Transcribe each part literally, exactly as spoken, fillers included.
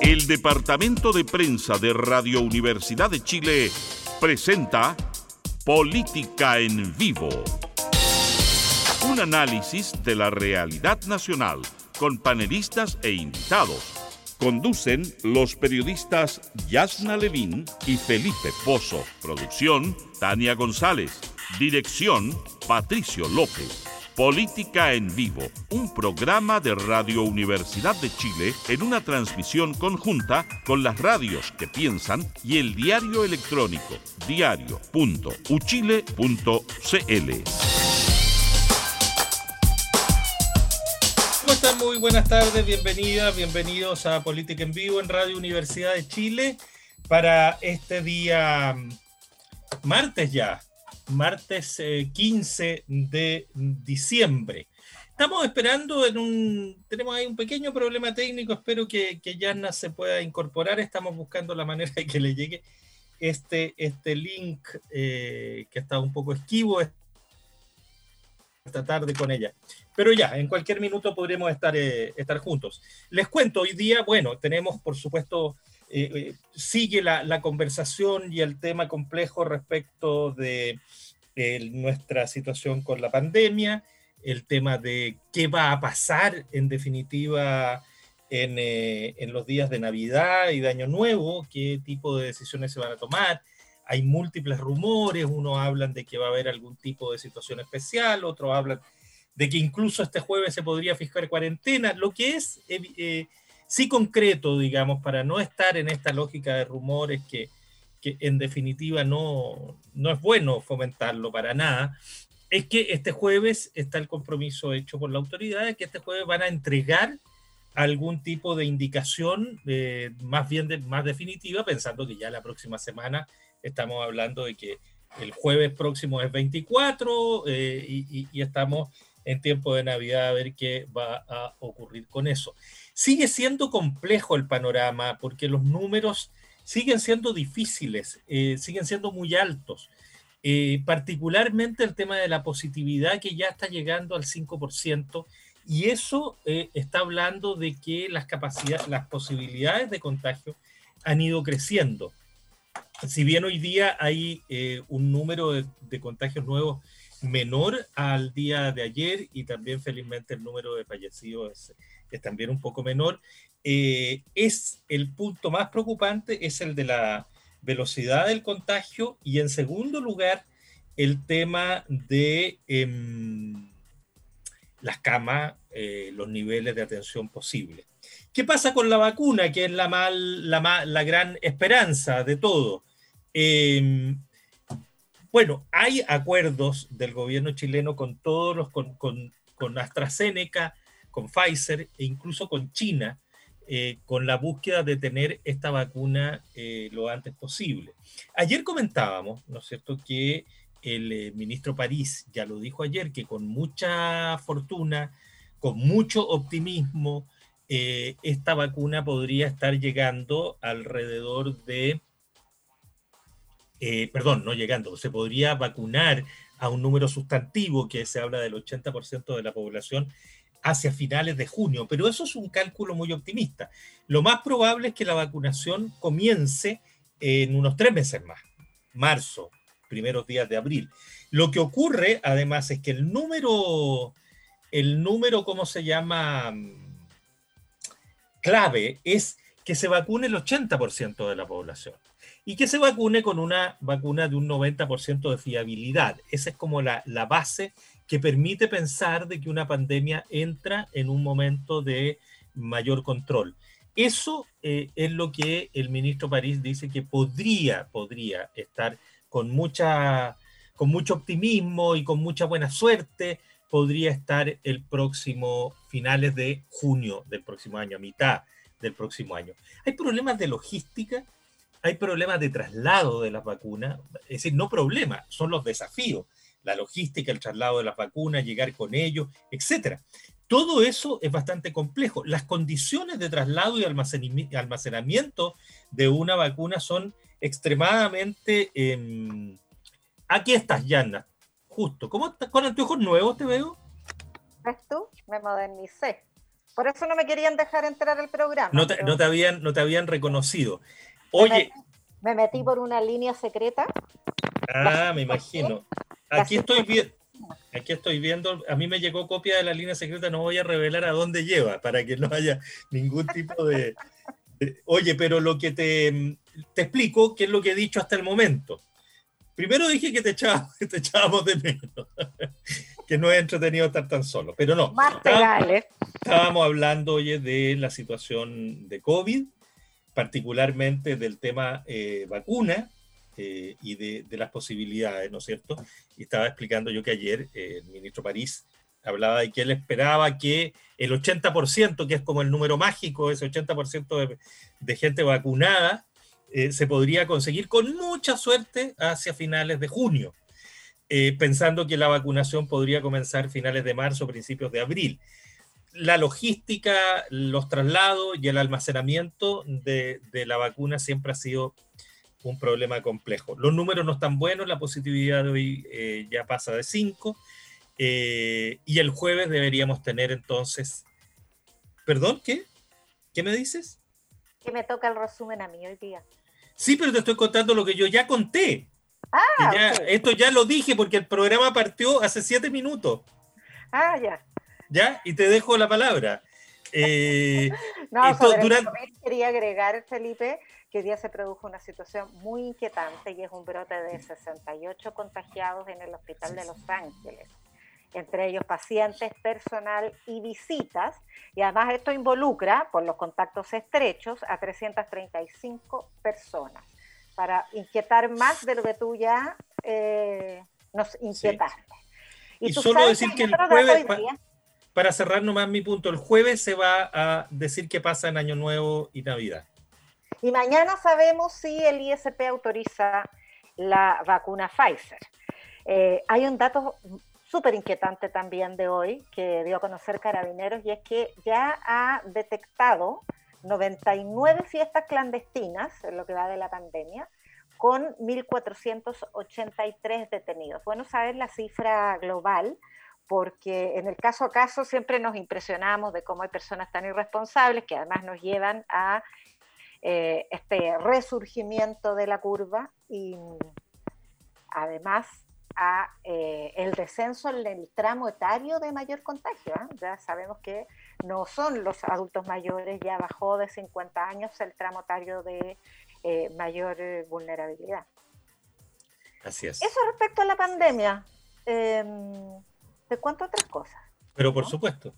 El Departamento de Prensa de Radio Universidad de Chile presenta Política en Vivo. Un análisis de la realidad nacional con panelistas e invitados. Conducen los periodistas Yasna Levín y Felipe Pozo. Producción, Tania González. Dirección, Patricio López. Política en Vivo, un programa de Radio Universidad de Chile en una transmisión conjunta con las radios que piensan y el diario electrónico diario punto u chile punto c l. ¿Cómo están? Muy buenas tardes, bienvenidas, bienvenidos a Política en Vivo en Radio Universidad de Chile para este día martes ya. Martes eh, quince de diciembre. Estamos esperando en un... Tenemos ahí un pequeño problema técnico, espero que, que Yasna se pueda incorporar. Estamos buscando la manera de que le llegue este, este link eh, que está un poco esquivo esta tarde con ella. Pero ya, en cualquier minuto podremos estar, eh, estar juntos. Les cuento, hoy día, bueno, tenemos por supuesto... Eh, eh, sigue la, la conversación y el tema complejo respecto de eh, nuestra situación con la pandemia, el tema de qué va a pasar en definitiva en, eh, en los días de Navidad y de Año Nuevo, qué tipo de decisiones se van a tomar. Hay múltiples rumores, unos hablan de que va a haber algún tipo de situación especial, otros hablan de que incluso este jueves se podría fijar cuarentena, lo que es... Eh, eh, sí concreto, digamos, para no estar en esta lógica de rumores que, que en definitiva no, no es bueno fomentarlo para nada, es que este jueves está el compromiso hecho por la autoridad, que este jueves van a entregar algún tipo de indicación eh, más bien de, más definitiva, pensando que ya la próxima semana estamos hablando de que el jueves próximo es veinticuatro eh, y, y, y estamos en tiempo de Navidad a ver qué va a ocurrir con eso. Sigue siendo complejo el panorama porque los números siguen siendo difíciles, eh, siguen siendo muy altos. Eh, particularmente el tema de la positividad que ya está llegando al cinco por ciento y eso eh, está hablando de que las capacidades, las posibilidades de contagio han ido creciendo. Si bien hoy día hay eh, un número de, de contagios nuevos menor al día de ayer y también felizmente el número de fallecidos es, es también un poco menor, eh, es el punto más preocupante, es el de la velocidad del contagio y en segundo lugar el tema de eh, las camas, eh, los niveles de atención posibles. ¿Qué pasa con la vacuna? Que es la, mal, la, mal, la gran esperanza de todo. Eh, Bueno, hay acuerdos del gobierno chileno con todos los, con, con, con AstraZeneca, con Pfizer e incluso con China, eh, con la búsqueda de tener esta vacuna eh, lo antes posible. Ayer comentábamos, ¿no es cierto?, que el eh, ministro París ya lo dijo ayer, que con mucha fortuna, con mucho optimismo, eh, esta vacuna podría estar llegando alrededor de... Eh, perdón, no llegando, se podría vacunar a un número sustantivo que se habla del ochenta por ciento de la población hacia finales de junio, pero eso es un cálculo muy optimista. Lo más probable es que la vacunación comience en unos tres meses más, marzo, primeros días de abril. Lo que ocurre, además, es que el número, el número, ¿cómo se llama? Clave es que se vacune el ochenta por ciento de la población. Y que se vacune con una vacuna de un noventa por ciento de fiabilidad. Esa es como la, la base que permite pensar de que una pandemia entra en un momento de mayor control. Eso eh, es lo que el ministro París dice que podría, podría estar con, mucha, con mucho optimismo y con mucha buena suerte, podría estar el próximo, finales de junio del próximo año, a mitad del próximo año. Hay problemas de logística, hay problemas de traslado de las vacunas, es decir, no problemas, son los desafíos, la logística, el traslado de las vacunas, llegar con ellos, etcétera. Todo eso es bastante complejo. Las condiciones de traslado y almacenamiento de una vacuna son extremadamente... Eh... Aquí estás, Yasna, justo. ¿Cómo estás? ¿Con anteojos nuevos te veo? ¿Ves tú? Me modernicé. Por eso no me querían dejar entrar al programa. No te, pero... no te, habían, no te habían reconocido. Oye... Me metí, me metí por una línea secreta. Ah, me imagino. Aquí estoy viendo... Aquí estoy viendo, a mí me llegó copia de la línea secreta, no voy a revelar a dónde lleva, para que no haya ningún tipo de... de oye, pero lo que te, te explico, qué es lo que he dicho hasta el momento. Primero dije que te echábamos, te echábamos de menos, que no es entretenido estar tan solo, pero no. Más estábamos, estábamos hablando, oye, de la situación de COVID, particularmente del tema eh, vacuna, Eh, y de, de las posibilidades, ¿no es cierto? Y estaba explicando yo que ayer eh, el ministro París hablaba de que él esperaba que el ochenta por ciento, que es como el número mágico, ese ochenta por ciento de, de gente vacunada, eh, se podría conseguir con mucha suerte hacia finales de junio, eh, pensando que la vacunación podría comenzar finales de marzo, principios de abril. La logística, los traslados y el almacenamiento de, de la vacuna siempre ha sido un problema complejo. Los números no están buenos, la positividad de hoy eh, ya pasa de cinco, eh, y el jueves deberíamos tener entonces... ¿Perdón? ¿Qué? ¿Qué me dices? Que me toca el resumen a mí hoy día. Sí, pero te estoy contando lo que yo ya conté. Ah, ya, okay. Esto ya lo dije porque el programa partió hace siete minutos. Ah, ya. ¿Ya? Y te dejo la palabra. Eh, no, esto, sobre durante... el quería agregar, Felipe, que hoy día se produjo una situación muy inquietante y es un brote de sesenta y ocho contagiados en el hospital de Los Ángeles, entre ellos pacientes, personal y visitas, y además esto involucra, por los contactos estrechos, a trescientas treinta y cinco personas, para inquietar más de lo que tú ya eh, nos inquietaste. Sí. Y, y solo decir que el jueves, pa, para cerrar nomás mi punto, el jueves se va a decir qué pasa en Año Nuevo y Navidad. Y mañana sabemos si el I S P autoriza la vacuna Pfizer. Eh, hay un dato súper inquietante también de hoy que dio a conocer Carabineros, y es que ya ha detectado noventa y nueve fiestas clandestinas en lo que va de la pandemia, con mil cuatrocientos ochenta y tres detenidos. Bueno saber la cifra global, porque en el caso a caso siempre nos impresionamos de cómo hay personas tan irresponsables que además nos llevan a Eh, este resurgimiento de la curva y además a eh, el descenso en el tramo etario de mayor contagio. ¿eh? Ya sabemos que no son los adultos mayores, ya bajó de cincuenta años el tramo etario de eh, mayor eh, vulnerabilidad. Así es. Eso respecto a la pandemia. Eh, te cuento otras cosas. Pero por ¿no? supuesto.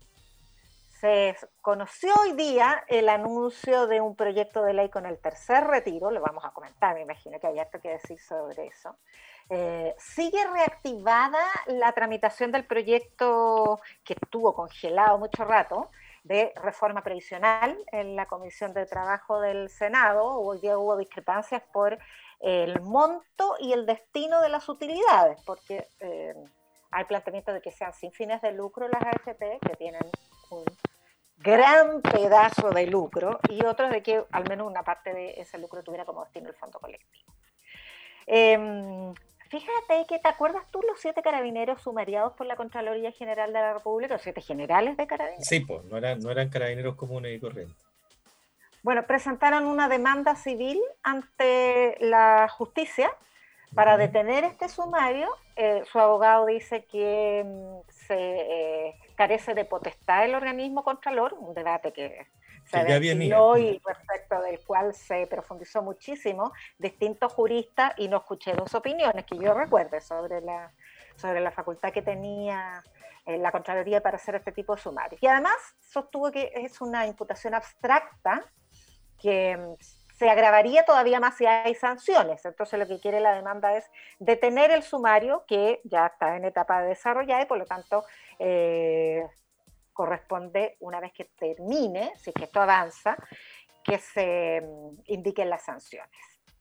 Se conoció hoy día el anuncio de un proyecto de ley con el tercer retiro, lo vamos a comentar, me imagino que hay harto que decir sobre eso. Eh, sigue reactivada la tramitación del proyecto que estuvo congelado mucho rato, de reforma previsional en la Comisión de Trabajo del Senado. Hoy día hubo discrepancias por el monto y el destino de las utilidades, porque eh, hay planteamientos de que sean sin fines de lucro las A F P, que tienen un gran pedazo de lucro, y otros de que al menos una parte de ese lucro tuviera como destino el fondo colectivo. Eh, fíjate que, ¿te acuerdas tú los siete carabineros sumariados por la Contraloría General de la República, los siete generales de carabineros? Sí, pues, no eran, no eran carabineros comunes y corrientes. Bueno, presentaron una demanda civil ante la justicia para uh-huh. detener este sumario. Eh, su abogado dice que um, se eh, carece de potestad el organismo contralor, un debate que se ventiló y respecto del cual se profundizó muchísimo, distintos juristas, y no escuché dos opiniones que yo recuerde sobre la, sobre la facultad que tenía eh, la Contraloría para hacer este tipo de sumarios. Y además sostuvo que es una imputación abstracta que um, se agravaría todavía más si hay sanciones. Entonces lo que quiere la demanda es detener el sumario, que ya está en etapa de desarrollo, y por lo tanto eh, corresponde, una vez que termine, si es que esto avanza, que se um, indiquen las sanciones.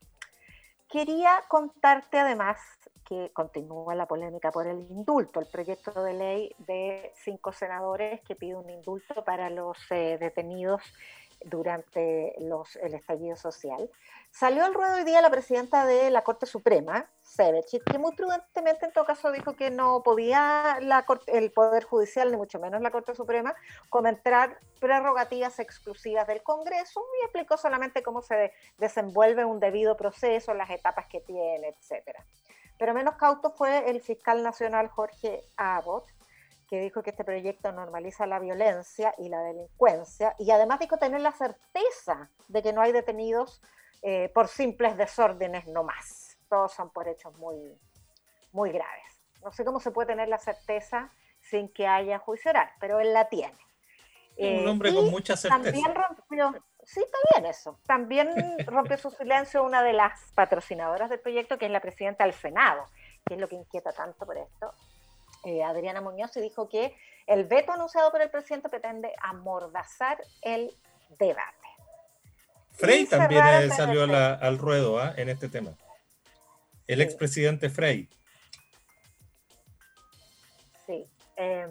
Quería contarte además que continúa la polémica por el indulto, el proyecto de ley de cinco senadores que pide un indulto para los eh, detenidos durante los, el estallido social. Salió al ruedo hoy día la presidenta de la Corte Suprema, Sevechit, que muy prudentemente en todo caso dijo que no podía la, el Poder Judicial, ni mucho menos la Corte Suprema, comentar prerrogativas exclusivas del Congreso, y explicó solamente cómo se de, desenvuelve un debido proceso, las etapas que tiene, etcétera. Pero menos cauto fue el fiscal nacional Jorge Abbott, que dijo que este proyecto normaliza la violencia y la delincuencia, y además dijo tener la certeza de que no hay detenidos eh, por simples desórdenes no más. Todos son por hechos muy, muy graves. No sé cómo se puede tener la certeza sin que haya juicio oral, pero él la tiene. Eh, Un hombre con mucha certeza. También rompió, sí, está bien eso. También rompió su silencio una de las patrocinadoras del proyecto, que es la presidenta del Senado, que es lo que inquieta tanto por esto, Eh, Adriana Muñoz, y dijo que el veto anunciado por el presidente pretende amordazar el debate. Frey también eh, salió a la, al ruedo ¿eh? en este tema. El sí. expresidente Frey. Sí. Eh,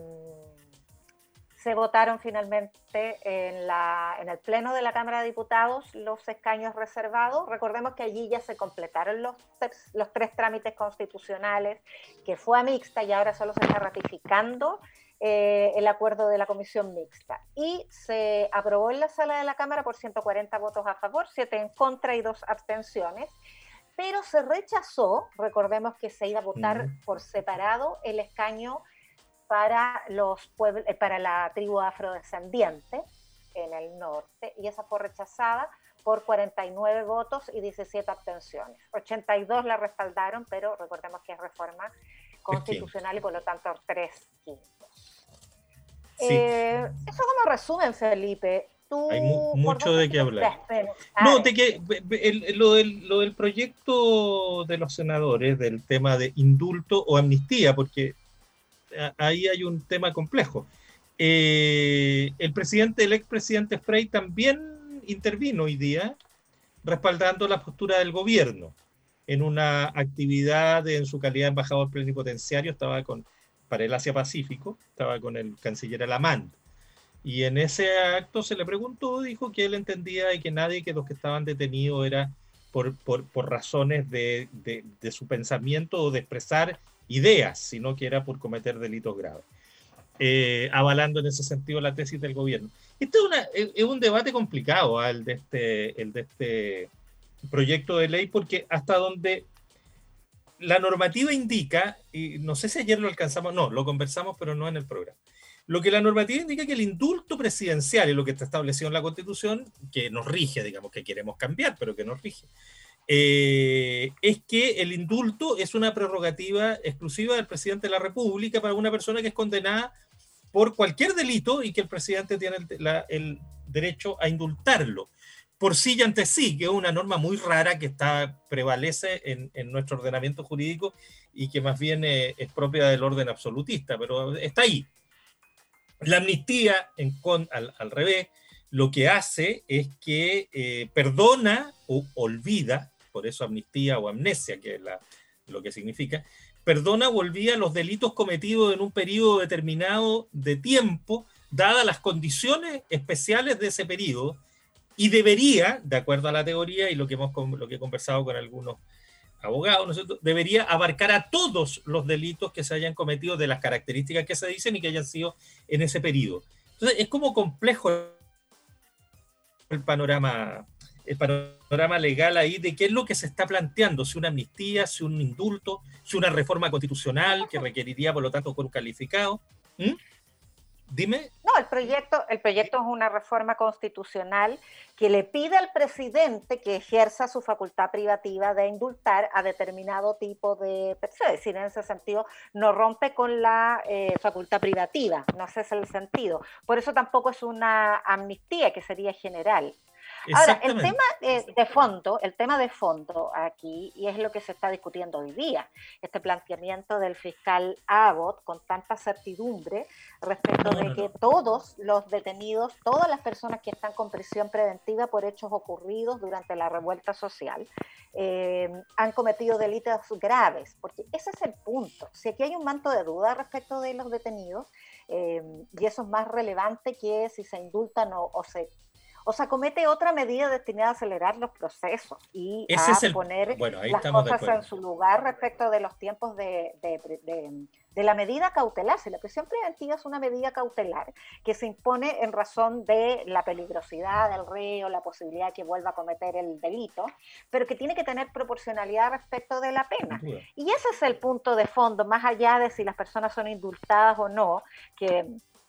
se votaron finalmente en, la, en el Pleno de la Cámara de Diputados los escaños reservados. Recordemos que allí ya se completaron los, los tres trámites constitucionales, que fue a mixta y ahora solo se está ratificando eh, el acuerdo de la comisión mixta. Y se aprobó en la sala de la Cámara por ciento cuarenta votos a favor, siete en contra y dos abstenciones. Pero se rechazó, recordemos que se iba a votar mm. por separado el escaño para los pueblos, para la tribu afrodescendiente en el norte, y esa fue rechazada por cuarenta y nueve votos y diecisiete abstenciones. ochenta y dos la respaldaron, pero recordemos que es reforma constitucional y por lo tanto tres quintos. Sí. Eh, eso como resumen, Felipe. Tú, Hay mu mucho de qué hablar. No, de que el, lo, del, lo del proyecto de los senadores, del tema de indulto o amnistía, porque ahí hay un tema complejo. Eh, el presidente, el expresidente Frey también intervino hoy día respaldando la postura del gobierno en una actividad en su calidad de embajador plenipotenciario. Estaba con, para el Asia-Pacífico, estaba con el canciller Alamán. Y en ese acto se le preguntó, dijo que él entendía y que nadie, que los que estaban detenidos era por, por, por razones de, de, de su pensamiento o de expresar ideas, sino que era por cometer delitos graves, eh, avalando en ese sentido la tesis del gobierno. Este es, una, es, es un debate complicado, ¿eh? el, de este, el de este proyecto de ley, porque hasta donde la normativa indica, y no sé si ayer lo alcanzamos, no, lo conversamos, pero no en el programa, lo que la normativa indica que el indulto presidencial, y lo que está establecido en la Constitución, que nos rige, digamos, que queremos cambiar, pero que nos rige, Eh, es que el indulto es una prerrogativa exclusiva del presidente de la República para una persona que es condenada por cualquier delito y que el presidente tiene el, la, el derecho a indultarlo por sí y ante sí, que es una norma muy rara que está, prevalece en, en nuestro ordenamiento jurídico y que más bien eh, es propia del orden absolutista, pero está ahí. La amnistía, en con, al, al revés, lo que hace es que eh, perdona o olvida, por eso amnistía o amnesia, que es la, lo que significa, perdona o olvida los delitos cometidos en un periodo determinado de tiempo, dadas las condiciones especiales de ese periodo, y debería, de acuerdo a la teoría y lo que hemos lo que he conversado con algunos abogados, ¿no? Debería abarcar a todos los delitos que se hayan cometido de las características que se dicen y que hayan sido en ese periodo. Entonces es como complejo el panorama, el panorama legal ahí de qué es lo que se está planteando, si una amnistía, si un indulto, si una reforma constitucional que requeriría por lo tanto quórum calificado. ¿Mm? Dime. No, el proyecto, el proyecto es una reforma constitucional que le pide al presidente que ejerza su facultad privativa de indultar a determinado tipo de personas. Es decir, en ese sentido no rompe con la eh, facultad privativa, no ese es el sentido. Por eso tampoco es una amnistía, que sería general. Ahora, el tema de, de fondo, el tema de fondo aquí, y es lo que se está discutiendo hoy día, este planteamiento del fiscal Abbott con tanta certidumbre respecto no, de no, que no. todos los detenidos, todas las personas que están con prisión preventiva por hechos ocurridos durante la revuelta social, eh, han cometido delitos graves, porque ese es el punto. Si aquí hay un manto de duda respecto de los detenidos, eh, y eso es más relevante que si se indultan o, o se o se acomete otra medida destinada a acelerar los procesos y Ese a es el, poner bueno, ahí las cosas en su lugar respecto de los tiempos de, de, de, de la medida cautelar. Si la prisión preventiva es una medida cautelar que se impone en razón de la peligrosidad del reo, la posibilidad de que vuelva a cometer el delito, pero que tiene que tener proporcionalidad respecto de la pena. Y ese es el punto de fondo, más allá de si las personas son indultadas o no, que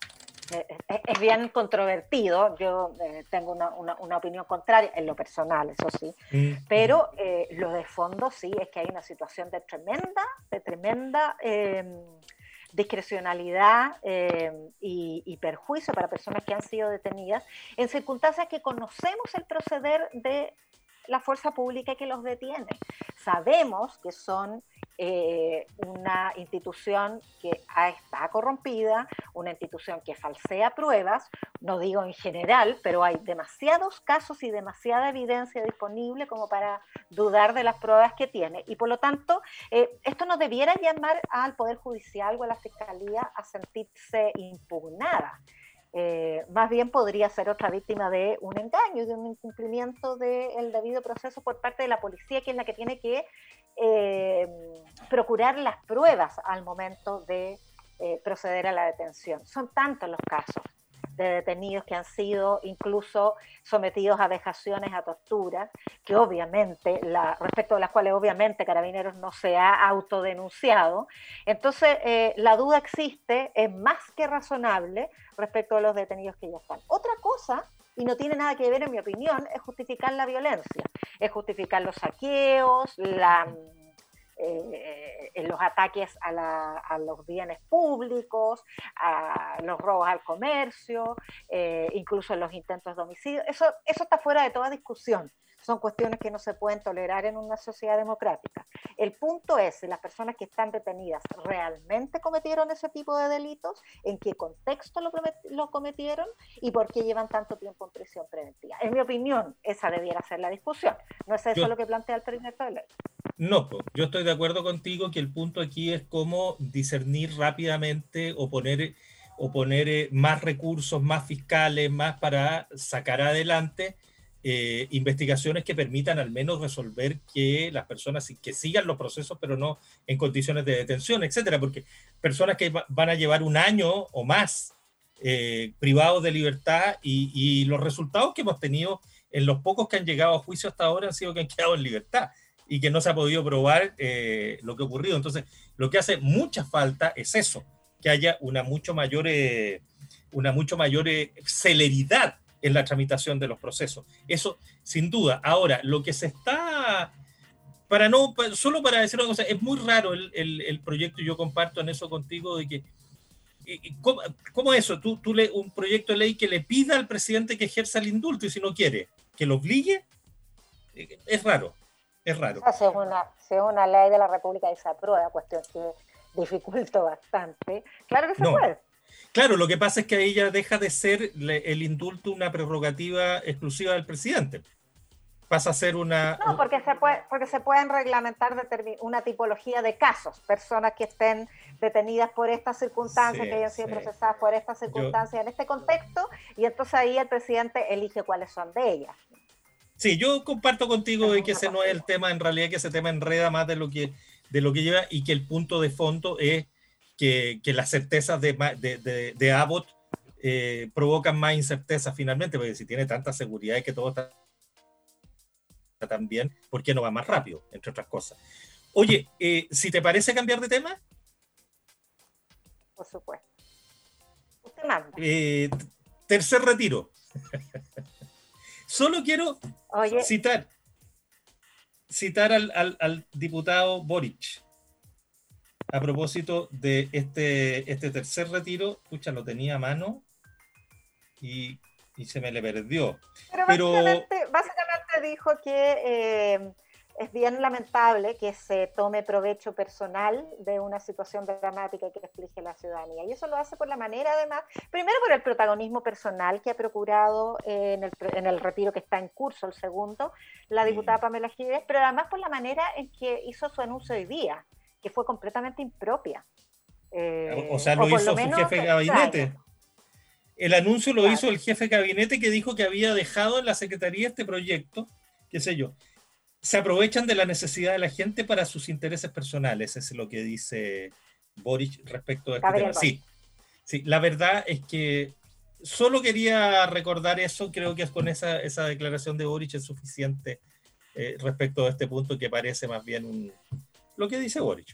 es bien controvertido. Yo eh, tengo una, una, una opinión contraria en lo personal, eso sí, mm. pero eh, lo de fondo sí es que hay una situación de tremenda, de tremenda eh, discrecionalidad eh, y, y perjuicio para personas que han sido detenidas en circunstancias que conocemos el proceder de la fuerza pública que los detiene. Sabemos que son eh, una institución que está corrompida, una institución que falsea pruebas, no digo en general, pero hay demasiados casos y demasiada evidencia disponible como para dudar de las pruebas que tiene. Y por lo tanto, eh, esto no debiera llamar al Poder Judicial o a la Fiscalía a sentirse impugnada. Eh, más bien podría ser otra víctima de un engaño y de un incumplimiento del debido proceso por parte de la policía, que es la que tiene que eh, procurar las pruebas al momento de eh, proceder a la detención. Son tantos los casos de detenidos que han sido incluso sometidos a vejaciones, a torturas, que obviamente, la, respecto de las cuales obviamente Carabineros no se ha autodenunciado. Entonces, eh, la duda existe, es más que razonable respecto a los detenidos que ya están. Otra cosa, y no tiene nada que ver en mi opinión, es justificar la violencia, es justificar los saqueos, la... Eh, en los ataques a, la, a los bienes públicos, a los robos al comercio, eh, incluso en los intentos de homicidio. Eso, eso está fuera de toda discusión. Son cuestiones que no se pueden tolerar en una sociedad democrática. El punto es si las personas que están detenidas realmente cometieron ese tipo de delitos, en qué contexto lo, lo cometieron y por qué llevan tanto tiempo en prisión preventiva. En mi opinión, esa debiera ser la discusión. ¿No es eso yo, lo que plantea el proyecto de ley? No, pues, yo estoy de acuerdo contigo que el punto aquí es cómo discernir rápidamente o poner, o poner más recursos, más fiscales, más para sacar adelante Eh, investigaciones que permitan al menos resolver que las personas que sigan los procesos, pero no en condiciones de detención, etcétera, porque personas que va, van a llevar un año o más eh, privados de libertad y, y los resultados que hemos tenido en los pocos que han llegado a juicio hasta ahora han sido que han quedado en libertad y que no se ha podido probar eh, lo que ha ocurrido. Entonces, lo que hace mucha falta es eso, que haya una mucho mayor, eh, una mucho mayor eh, celeridad en la tramitación de los procesos. Eso, sin duda. Ahora, lo que se está, para no, solo para decir una cosa, es muy raro el, el, el proyecto, y yo comparto en eso contigo, de que, ¿cómo, cómo eso? ¿Tú, tú le, un proyecto de ley que le pida al presidente que ejerza el indulto y si no quiere, que lo obligue? Es raro, es raro. Si es una, si es una ley de la República y se aprueba, cuestión que dificulta bastante, claro que se no. puede. Claro, lo que pasa es que ahí ya deja de ser el indulto una prerrogativa exclusiva del presidente. Pasa a ser una... No, porque se, puede, porque se pueden reglamentar una tipología de casos, personas que estén detenidas por estas circunstancias, sí, que hayan sido sí. procesadas por estas circunstancias yo, en este contexto, y entonces ahí el presidente elige cuáles son de ellas. Sí, yo comparto contigo de que ese no es el tema, en realidad que ese tema enreda más de lo que, de lo que lleva y que el punto de fondo es Que, que las certezas de, de, de, de Abbott eh, provocan más incerteza finalmente, porque si tiene tanta seguridad de que todo está tan bien, ¿por qué no va más rápido? Entre otras cosas. Oye, eh, si te parece cambiar de tema. Por supuesto. Usted manda. Eh, tercer retiro. Solo quiero Oye. citar, citar al, al, al diputado Boric. A propósito de este, este tercer retiro, pucha, lo tenía a mano y, y se me le perdió. Pero, Pero... Básicamente, básicamente dijo que eh, es bien lamentable que se tome provecho personal de una situación dramática que explique la ciudadanía. Y eso lo hace por la manera, además, primero por el protagonismo personal que ha procurado eh, en, el, en el retiro que está en curso, el segundo, la diputada sí. Pamela Giles, pero además por la manera en que hizo su anuncio hoy día, que fue completamente impropia. Eh, o sea, lo hizo lo menos, su jefe de gabinete. El anuncio lo Claro. hizo el jefe de gabinete, que dijo que había dejado en la Secretaría este proyecto, qué sé yo. Se aprovechan de la necesidad de la gente para sus intereses personales, es lo que dice Boric respecto a este Gabriel tema. Boric. Sí, sí, la verdad es que solo quería recordar eso, creo que con esa, esa declaración de Boric es suficiente eh, respecto a este punto, que parece más bien un, lo que dice Boric.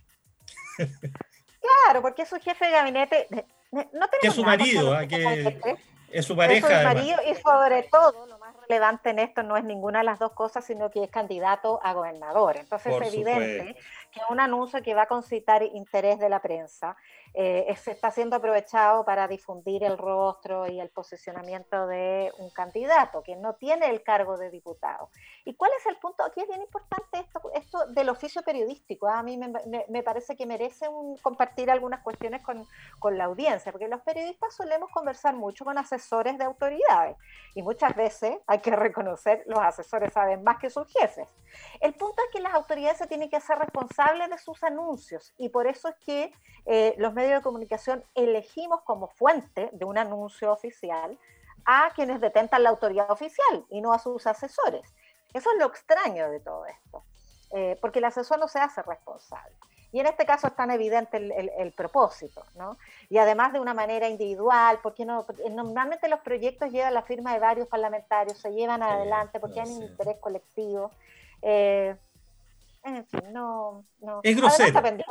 Claro, porque es su jefe de gabinete. No tenemos Que es su nada contra marido, los ¿eh? jefes de Que gabinete. es su Es pareja su además. marido y sobre todo, lo más relevante en esto no es ninguna de las dos cosas, sino que es candidato a gobernador. Entonces Por es evidente supuesto. que un anuncio que va a concitar interés de la prensa eh, se está siendo aprovechado para difundir el rostro y el posicionamiento de un candidato que no tiene el cargo de diputado. ¿Y cuál es el punto? Aquí es bien importante esto, esto del oficio periodístico. ¿eh? A mí me, me, me parece que merece un, compartir algunas cuestiones con, con la audiencia, porque los periodistas solemos conversar mucho con asesores de autoridades y muchas veces, hay que reconocer, los asesores saben más que sus jefes. El punto es que las autoridades se tienen que hacer responsables de sus anuncios y por eso es que eh, los medios de comunicación elegimos como fuente de un anuncio oficial a quienes detentan la autoridad oficial y no a sus asesores. Eso es lo extraño de todo esto, eh, porque el asesor no se hace responsable. Y en este caso es tan evidente el, el, el propósito, ¿no? Y además de una manera individual, porque no, normalmente los proyectos llevan la firma de varios parlamentarios, se llevan sí, adelante porque no, hay un sí. interés colectivo. Eh, en fin, no, no. Es grosero. Además,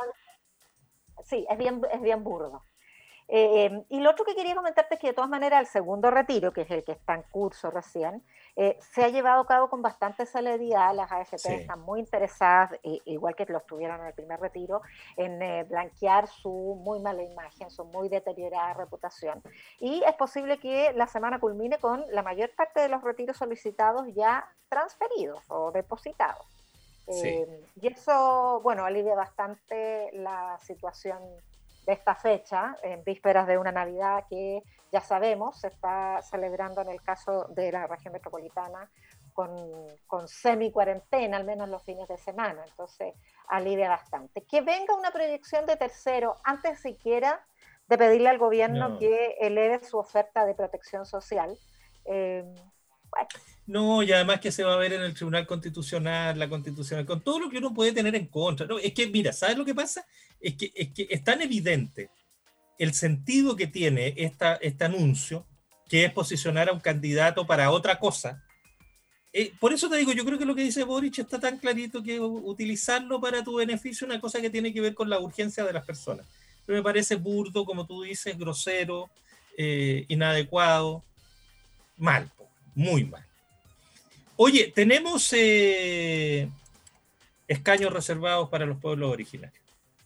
sí, es bien, es bien burdo. Eh, y lo otro que quería comentarte es que de todas maneras el segundo retiro, que es el que está en curso recién, eh, se ha llevado a cabo con bastante celeridad. Las A F P sí. están muy interesadas, eh, igual que lo estuvieron en el primer retiro, en eh, blanquear su muy mala imagen, su muy deteriorada reputación. Y es posible que la semana culmine con la mayor parte de los retiros solicitados ya transferidos o depositados. Sí. Eh, y eso, bueno, alivia bastante la situación de esta fecha, en vísperas de una Navidad que ya sabemos se está celebrando en el caso de la región metropolitana con, con semi-cuarentena, al menos los fines de semana, entonces alivia bastante. Que venga una proyección de tercero antes siquiera de pedirle al gobierno no. que eleve su oferta de protección social. Eh, bueno. No, y además que se va a ver en el Tribunal Constitucional, la Constitucional, con todo lo que uno puede tener en contra. No, es que, mira, ¿sabes lo que pasa? Es que es, que es tan evidente el sentido que tiene esta, este anuncio, que es posicionar a un candidato para otra cosa. Eh, por eso te digo, yo creo que lo que dice Boric está tan clarito que utilizarlo para tu beneficio es una cosa que tiene que ver con la urgencia de las personas. Pero me parece burdo, como tú dices, grosero, eh, inadecuado, mal, muy mal. Oye, tenemos eh, escaños reservados para los pueblos originarios.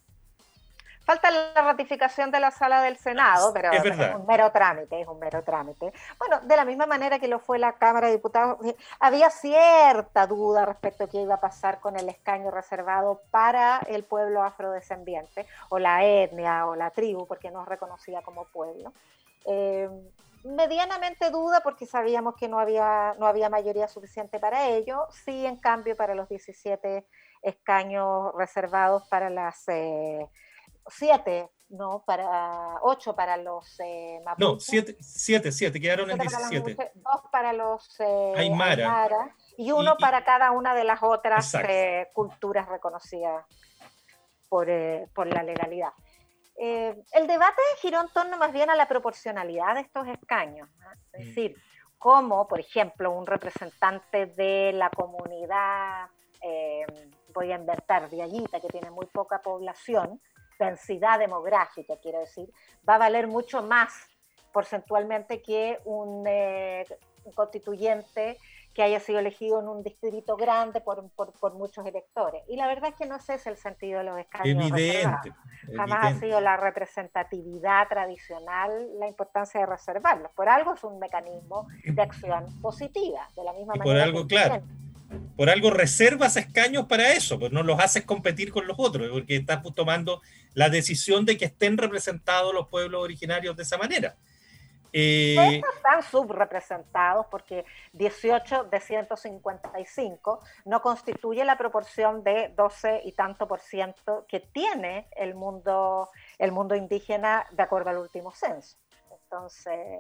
Falta la ratificación de la sala del Senado, pero es, es un mero trámite, es un mero trámite. Bueno, de la misma manera que lo fue la Cámara de Diputados, había cierta duda respecto a qué iba a pasar con el escaño reservado para el pueblo afrodescendiente, o la etnia, o la tribu, porque no es reconocida como pueblo. Eh, medianamente duda porque sabíamos que no había, no había mayoría suficiente para ello, sí, en cambio, para los diecisiete escaños reservados para las... Eh, siete, no, para ocho para los eh, mapuche. No, siete, siete, siete, quedaron en diecisiete. Mapuche, dos para los eh, Aymara. Aymara y uno y, y, para cada una de las otras eh, culturas reconocidas por, eh, por la legalidad. Eh, el debate giró en torno más bien a la proporcionalidad de estos escaños, ¿no? Es mm. decir, cómo, por ejemplo, un representante de la comunidad, eh, voy a inventar, Viallita, que tiene muy poca población, densidad demográfica, quiero decir, va a valer mucho más porcentualmente que un, eh, un constituyente que haya sido elegido en un distrito grande por, por, por muchos electores. Y la verdad es que no ese es el sentido de los escaños evidente, Jamás evidente. ha sido la representatividad tradicional la importancia de reservarlos. Por algo es un mecanismo de acción positiva, de la misma y manera. Por algo, claro. Por algo reservas escaños para eso, pues no los haces competir con los otros, porque estás tomando la decisión de que estén representados los pueblos originarios de esa manera. Eh, están subrepresentados porque dieciocho de ciento cincuenta y cinco no constituye la proporción de doce y tanto por ciento que tiene el mundo, el mundo indígena de acuerdo al último censo. Entonces,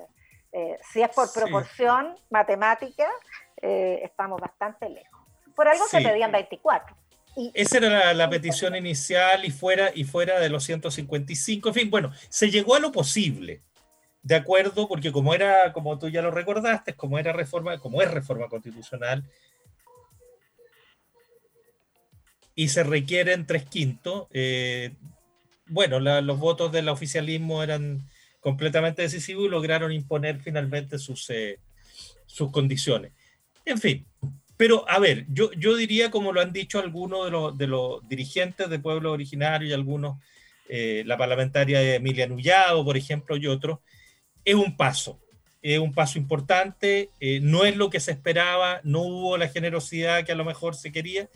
Eh, si es por proporción sí. matemática, eh, estamos bastante lejos. Por algo sí. se pedían veinticuatro. Y, Esa era la, la petición inicial y fuera, y fuera de los ciento cincuenta y cinco. En fin, bueno, se llegó a lo posible, de acuerdo, porque como era, como tú ya lo recordaste, como era reforma, como es reforma constitucional, y se requieren tres quintos, eh, bueno, la, los votos del oficialismo eran completamente decisivos y lograron imponer finalmente sus, eh, sus condiciones. En fin, pero a ver, yo, yo diría, como lo han dicho algunos de los, de los dirigentes de pueblos originarios y algunos, eh, la parlamentaria Emilia Nullado, por ejemplo, y otros, es un paso, es un paso importante, eh, no es lo que se esperaba, no hubo la generosidad que a lo mejor se quería.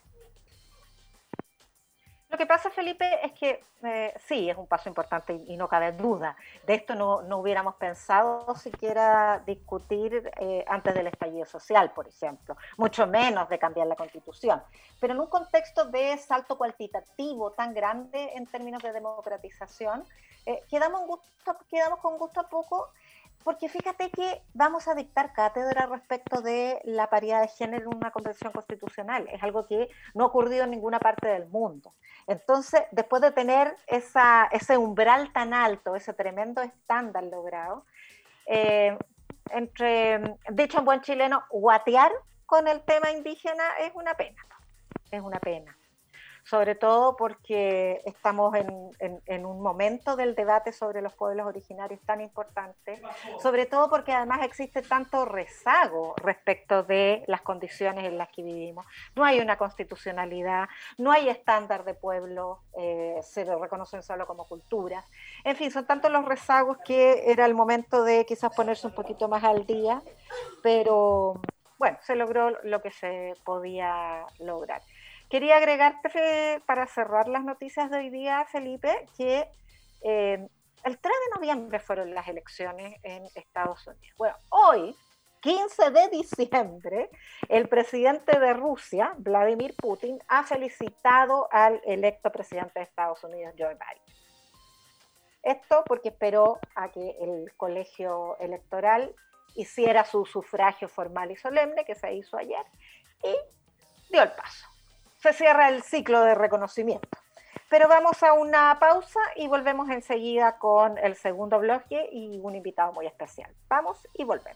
Lo que pasa, Felipe, es que eh, sí, es un paso importante y, y no cabe duda. De esto no, no hubiéramos pensado siquiera discutir eh, antes del estallido social, por ejemplo, mucho menos de cambiar la Constitución. Pero en un contexto de salto cuantitativo tan grande en términos de democratización, eh, quedamos, gusto, quedamos con gusto a poco, porque fíjate que vamos a dictar cátedra respecto de la paridad de género en una convención constitucional. Es algo que no ha ocurrido en ninguna parte del mundo. Entonces, después de tener esa, ese umbral tan alto, ese tremendo estándar logrado, eh, entre, dicho en buen chileno, guatear con el tema indígena es una pena, es una pena. Sobre todo porque estamos en, en, en un momento del debate sobre los pueblos originarios tan importante, sobre todo porque además existe tanto rezago respecto de las condiciones en las que vivimos. No hay una constitucionalidad, no hay estándar de pueblo, eh, se lo reconocen solo como culturas. En fin, son tantos los rezagos que era el momento de quizás ponerse un poquito más al día, pero bueno, se logró lo que se podía lograr. Quería agregarte, para cerrar las noticias de hoy día, Felipe, que eh, el tres de noviembre fueron las elecciones en Estados Unidos. Bueno, hoy, quince de diciembre, el presidente de Rusia, Vladimir Putin, ha felicitado al electo presidente de Estados Unidos, Joe Biden. Esto porque esperó a que el colegio electoral hiciera su sufragio formal y solemne, que se hizo ayer, y dio el paso. Se cierra el ciclo de reconocimiento. Pero vamos a una pausa y volvemos enseguida con el segundo bloque y un invitado muy especial. Vamos y volvemos.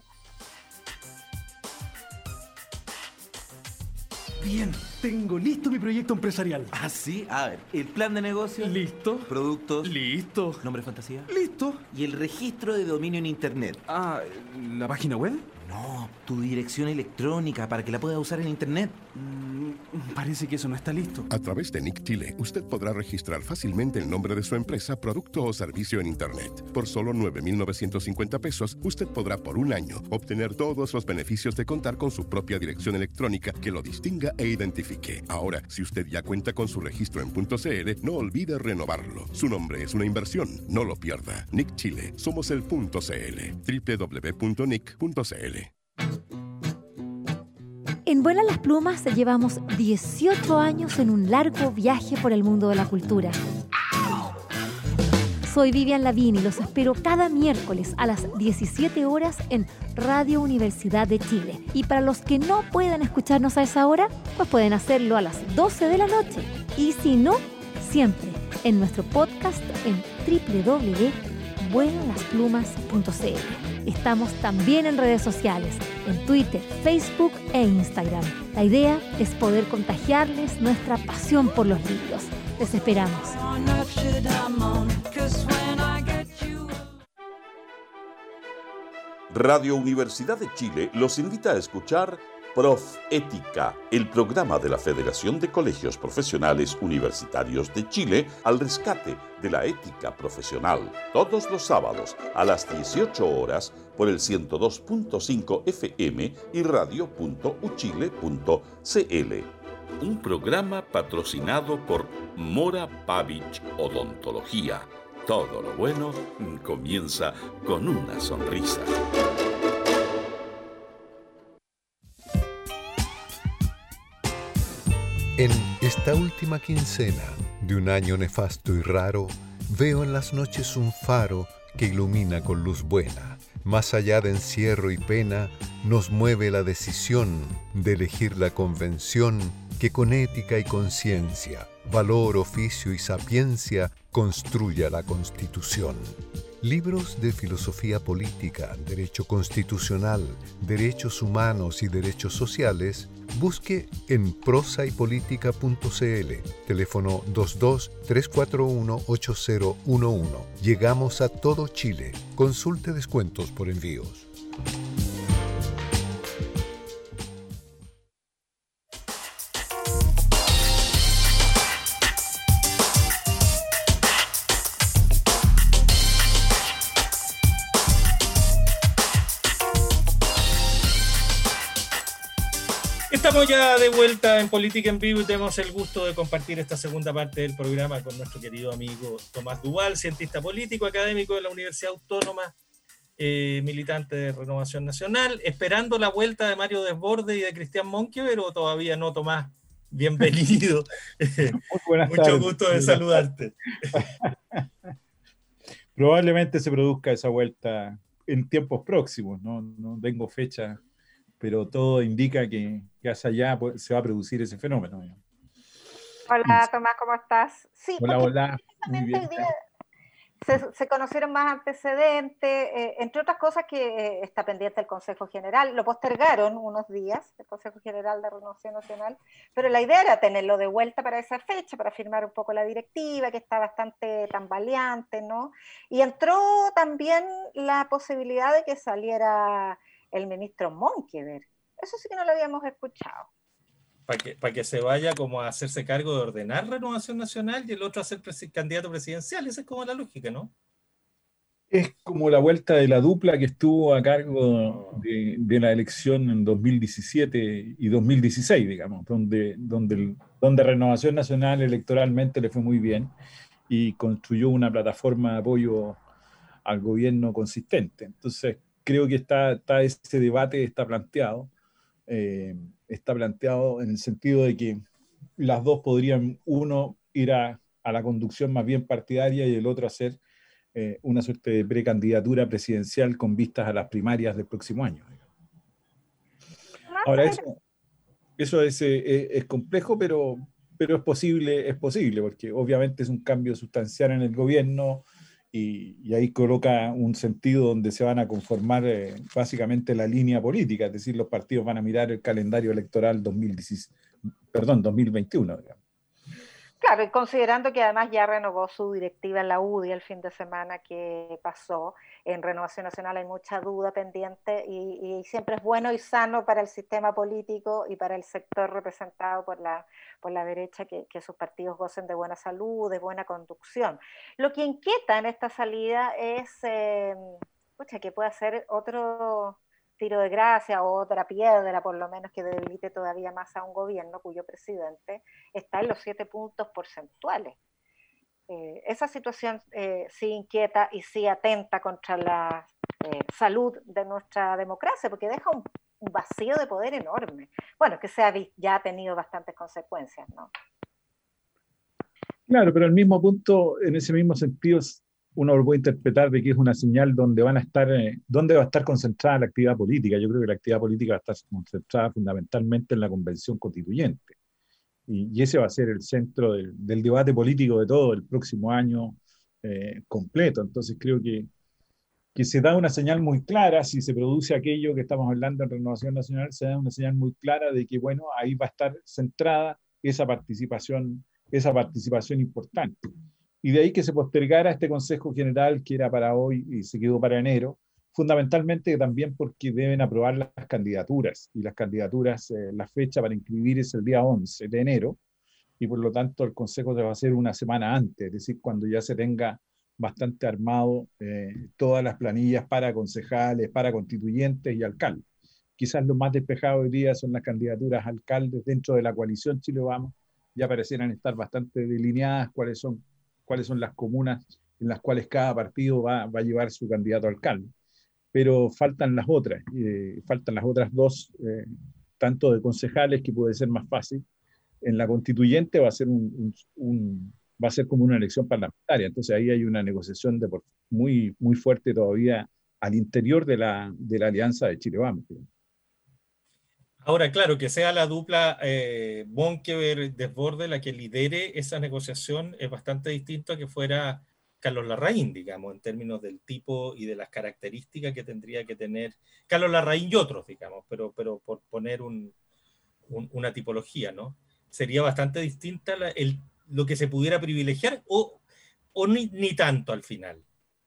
Bien, tengo listo mi proyecto empresarial. Ah, sí. A ver, el plan de negocio. Listo. Productos. Listo. Nombre fantasía. Listo. Y el registro de dominio en internet. Ah, ¿la página web? No, tu dirección electrónica para que la puedas usar en internet. Mm, parece que eso no está listo. A través de Nick Chile, usted podrá registrar fácilmente el nombre de su empresa, producto o servicio en internet. Por solo nueve mil novecientos cincuenta pesos, usted podrá por un año obtener todos los beneficios de contar con su propia dirección electrónica que lo distinga e identifique. Ahora, si usted ya cuenta con su registro en .cl, no olvide renovarlo. Su nombre es una inversión, no lo pierda. Nick Chile, somos el .cl. doble u doble u doble u punto nick punto c l. En Vuelan las Plumas llevamos dieciocho años en un largo viaje por el mundo de la cultura. Soy Vivian Lavín y los espero cada miércoles a las diecisiete horas en Radio Universidad de Chile. Y para los que no puedan escucharnos a esa hora, pues pueden hacerlo a las doce de la noche. Y si no, siempre en nuestro podcast en doble u doble u doble u punto vuelan las plumas punto c l. Estamos también en redes sociales, en Twitter, Facebook e Instagram. La idea es poder contagiarles nuestra pasión por los libros. Les esperamos. Radio Universidad de Chile los invita a escuchar Prof Ética, el programa de la Federación de Colegios Profesionales Universitarios de Chile al rescate de la ética profesional, todos los sábados a las dieciocho horas por el ciento dos punto cinco F M y radio punto u chile punto c l. Un programa patrocinado por Mora Pavich Odontología. Todo lo bueno comienza con una sonrisa. En esta última quincena de un año nefasto y raro, veo en las noches un faro que ilumina con luz buena, Más allá de encierro y pena, nos mueve la decisión de elegir la convención que con ética y conciencia, valor, oficio y sapiencia construya la Constitución. Libros de filosofía política, derecho constitucional, derechos humanos y derechos sociales, busque en prosa y política punto c l, teléfono dos dos, tres cuatro uno, ocho cero uno uno. Llegamos a todo Chile. Consulte descuentos por envíos. Estamos ya de vuelta en Política en Vivo y tenemos el gusto de compartir esta segunda parte del programa con nuestro querido amigo Tomás Duval, cientista político, académico de la Universidad Autónoma, eh, militante de Renovación Nacional, esperando la vuelta de Mario Desbordes y de Cristian Monkever, o todavía no, Tomás. Bienvenido. Muy buenas Mucho tardes. gusto de saludarte. Probablemente se produzca esa vuelta en tiempos próximos, no, no tengo fecha, pero todo indica que, que hacia allá se va a producir ese fenómeno. Hola, Tomás, ¿cómo estás? Sí, hola, hola. Muy bien. Hoy día se, se conocieron más antecedentes, eh, entre otras cosas que eh, está pendiente el Consejo General. Lo postergaron unos días, el Consejo General de Renovación Nacional, pero la idea era tenerlo de vuelta para esa fecha, para firmar un poco la directiva, que está bastante tambaleante, ¿no? Y entró también la posibilidad de que saliera el ministro Monkever. Eso sí que no lo habíamos escuchado. Para que, para que se vaya como a hacerse cargo de ordenar Renovación Nacional y el otro a ser presi- candidato presidencial. Esa es como la lógica, ¿no? Es como la vuelta de la dupla que estuvo a cargo de, de la elección en dos mil diecisiete y dos mil dieciséis, digamos, donde, donde, el, donde Renovación Nacional electoralmente le fue muy bien y construyó una plataforma de apoyo al gobierno consistente. Entonces, creo que está, está ese debate está planteado. Eh, está planteado en el sentido de que las dos podrían, uno ir a, a la conducción más bien partidaria y el otro hacer eh, una suerte de precandidatura presidencial con vistas a las primarias del próximo año. Ahora, eso, eso es, eh, es complejo, pero, pero es posible, es posible, porque obviamente es un cambio sustancial en el gobierno. Y, y ahí coloca un sentido donde se van a conformar eh, básicamente la línea política, es decir, los partidos van a mirar el calendario electoral dos mil dieciséis, perdón, dos mil veintiuno, digamos. Claro, y considerando que además ya renovó su directiva en la U D I el fin de semana que pasó, en Renovación Nacional hay mucha duda pendiente y, y siempre es bueno y sano para el sistema político y para el sector representado por la, por la derecha que, que sus partidos gocen de buena salud, de buena conducción. Lo que inquieta en esta salida es eh, pucha, que pueda ser otro tiro de gracia o otra piedra, por lo menos, que debilite todavía más a un gobierno cuyo presidente está en los siete puntos porcentuales. Eh, esa situación eh, sí inquieta y sí atenta contra la eh, salud de nuestra democracia, porque deja un, un vacío de poder enorme. Bueno, que se ha, ya ha tenido bastantes consecuencias, ¿no? Claro, pero al mismo punto, en ese mismo sentido, uno lo puede interpretar de que es una señal donde van a estar, eh, donde va a estar concentrada la actividad política. Yo creo que la actividad política va a estar concentrada fundamentalmente en la convención constituyente. Y, y ese va a ser el centro del, del debate político de todo el próximo año eh, completo. Entonces creo que, que se da una señal muy clara, si se produce aquello que estamos hablando en Renovación Nacional, se da una señal muy clara de que, bueno, ahí va a estar centrada esa participación, esa participación importante. Y de ahí que se postergara este Consejo General que era para hoy y se quedó para enero, fundamentalmente también porque deben aprobar las candidaturas, y las candidaturas, eh, la fecha para inscribir es el día once de enero, y por lo tanto el Consejo se va a hacer una semana antes, es decir, cuando ya se tenga bastante armado eh, todas las planillas para concejales, para constituyentes y alcaldes. Quizás lo más despejado hoy día son las candidaturas a alcaldes dentro de la coalición Chile Vamos, ya parecieran estar bastante delineadas cuáles son cuáles son las comunas en las cuales cada partido va, va a llevar su candidato a alcalde. Pero faltan las otras, eh, faltan las otras dos, eh, tanto de concejales, que puede ser más fácil. En la constituyente va a ser, un, un, un, va a ser como una elección parlamentaria, entonces ahí hay una negociación de por, muy, muy fuerte todavía al interior de la, de la alianza de Chile Vamos. Ahora, claro, que sea la dupla eh, Monkever-Desbordes la que lidere esa negociación es bastante distinto a que fuera Carlos Larraín, digamos, en términos del tipo y de las características que tendría que tener Carlos Larraín y otros, digamos, pero, pero por poner un, un, una tipología, ¿no? Sería bastante distinta la, el, lo que se pudiera privilegiar o, o ni, ni tanto al final.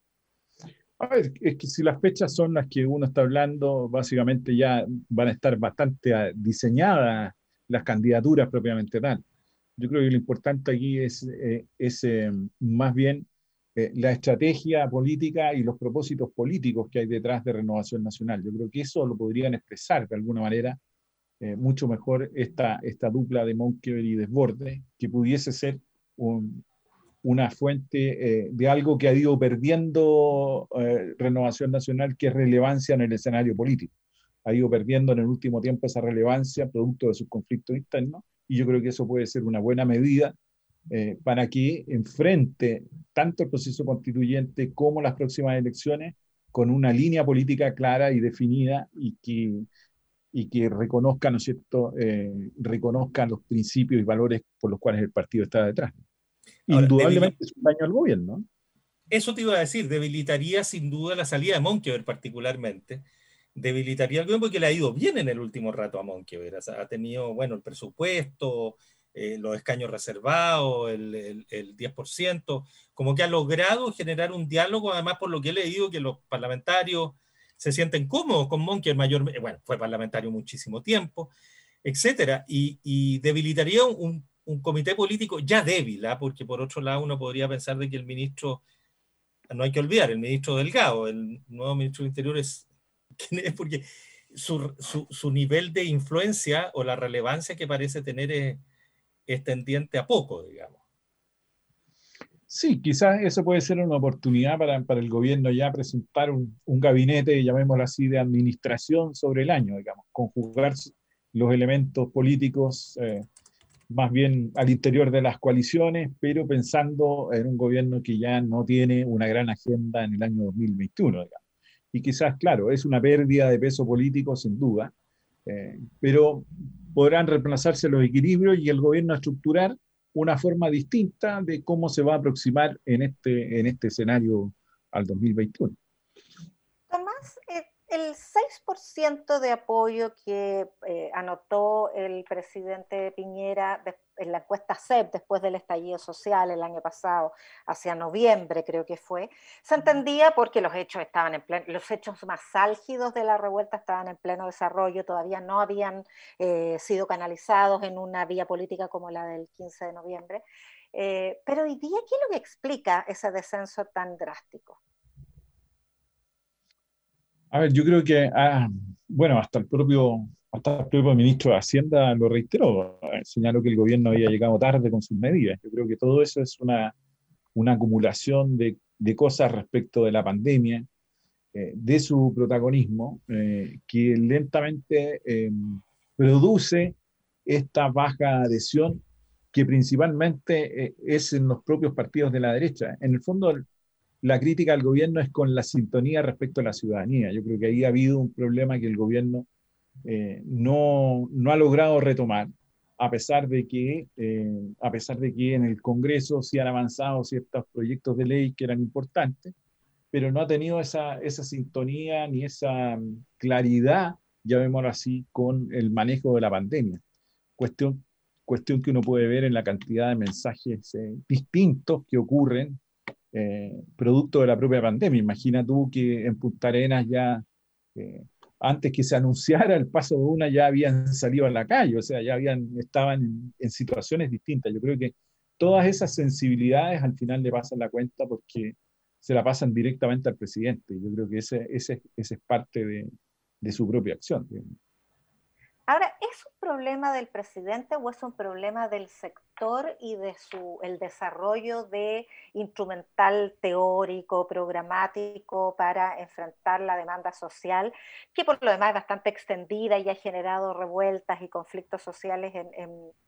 A ver, es que si las fechas son las que uno está hablando, básicamente ya van a estar bastante diseñadas las candidaturas propiamente tal. Yo creo que lo importante aquí es, eh, es eh, más bien eh, la estrategia política y los propósitos políticos que hay detrás de Renovación Nacional. Yo creo que eso lo podrían expresar de alguna manera eh, mucho mejor esta, esta dupla de Monkever y Desbordes, que pudiese ser un, una fuente eh, de algo que ha ido perdiendo eh, Renovación Nacional, que es relevancia en el escenario político. Ha ido perdiendo en el último tiempo esa relevancia producto de sus conflictos internos, y yo creo que eso puede ser una buena medida eh, para que enfrente tanto el proceso constituyente como las próximas elecciones con una línea política clara y definida y que, y que reconozca, ¿no es cierto?, eh, reconozca los principios y valores por los cuales el partido está detrás. Ahora, Indudablemente es un daño al gobierno, ¿no? Eso te iba a decir, debilitaría sin duda la salida de Monkever particularmente, debilitaría el gobierno porque le ha ido bien en el último rato a Monkever, o sea, ha tenido, bueno, el presupuesto, eh, los escaños reservados, el, el, el diez por ciento, como que ha logrado generar un diálogo, además por lo que he leído, que los parlamentarios se sienten cómodos con Monkever, mayor, bueno, fue parlamentario muchísimo tiempo, etcétera, y, y debilitaría un, un comité político ya débil, ¿eh? Porque por otro lado uno podría pensar de que el ministro, no hay que olvidar, el ministro Delgado, el nuevo ministro del Interior es, ¿quién es? Porque su, su, su nivel de influencia o la relevancia que parece tener es, es tendiente a poco, digamos. Sí, quizás eso puede ser una oportunidad para, para el gobierno ya presentar un, un gabinete, llamémoslo así, de administración sobre el año, digamos, conjugar los elementos políticos eh, más bien al interior de las coaliciones, pero pensando en un gobierno que ya no tiene una gran agenda en el año dos mil veintiuno, digamos. Y quizás, claro, es una pérdida de peso político, sin duda, eh, pero podrán reemplazarse los equilibrios y el gobierno estructurar una forma distinta de cómo se va a aproximar en este, en este escenario al dos mil veintiuno. Tomás, eh, el seis por ciento de apoyo que eh, anotó el presidente Piñera de, en la encuesta C E P después del estallido social el año pasado, hacia noviembre creo que fue, se entendía porque los hechos estaban en pleno, los hechos más álgidos de la revuelta estaban en pleno desarrollo, todavía no habían eh, sido canalizados en una vía política como la del quince de noviembre. Eh, pero hoy día, ¿qué es lo que explica ese descenso tan drástico? A ver, yo creo que, ah, bueno, hasta el propio, hasta el propio ministro de Hacienda lo reiteró, eh, señaló que el gobierno había llegado tarde con sus medidas. Yo creo que todo eso es una, una acumulación de, de cosas respecto de la pandemia, eh, de su protagonismo, eh, que lentamente eh, produce esta baja adhesión que principalmente eh, es en los propios partidos de la derecha. En el fondo, la crítica al gobierno es con la sintonía respecto a la ciudadanía. Yo creo que ahí ha habido un problema que el gobierno eh, no, no ha logrado retomar, a pesar de que, eh, a pesar de que en el Congreso sí han avanzado ciertos proyectos de ley que eran importantes, pero no ha tenido esa, esa sintonía ni esa claridad, llamémoslo así, con el manejo de la pandemia. Cuestión, cuestión que uno puede ver en la cantidad de mensajes eh, distintos que ocurren Eh, producto de la propia pandemia. Imagina tú que en Punta Arenas ya, eh, antes que se anunciara el paso de una, ya habían salido a la calle, o sea, ya habían, estaban en, en situaciones distintas. Yo creo que todas esas sensibilidades al final le pasan la cuenta porque se la pasan directamente al presidente. Yo creo que ese, ese, ese es parte de, de su propia acción. Ahora, ¿es un problema del presidente o es un problema del sector y de su, el desarrollo de instrumental teórico, programático para enfrentar la demanda social, que por lo demás es bastante extendida y ha generado revueltas y conflictos sociales en, en,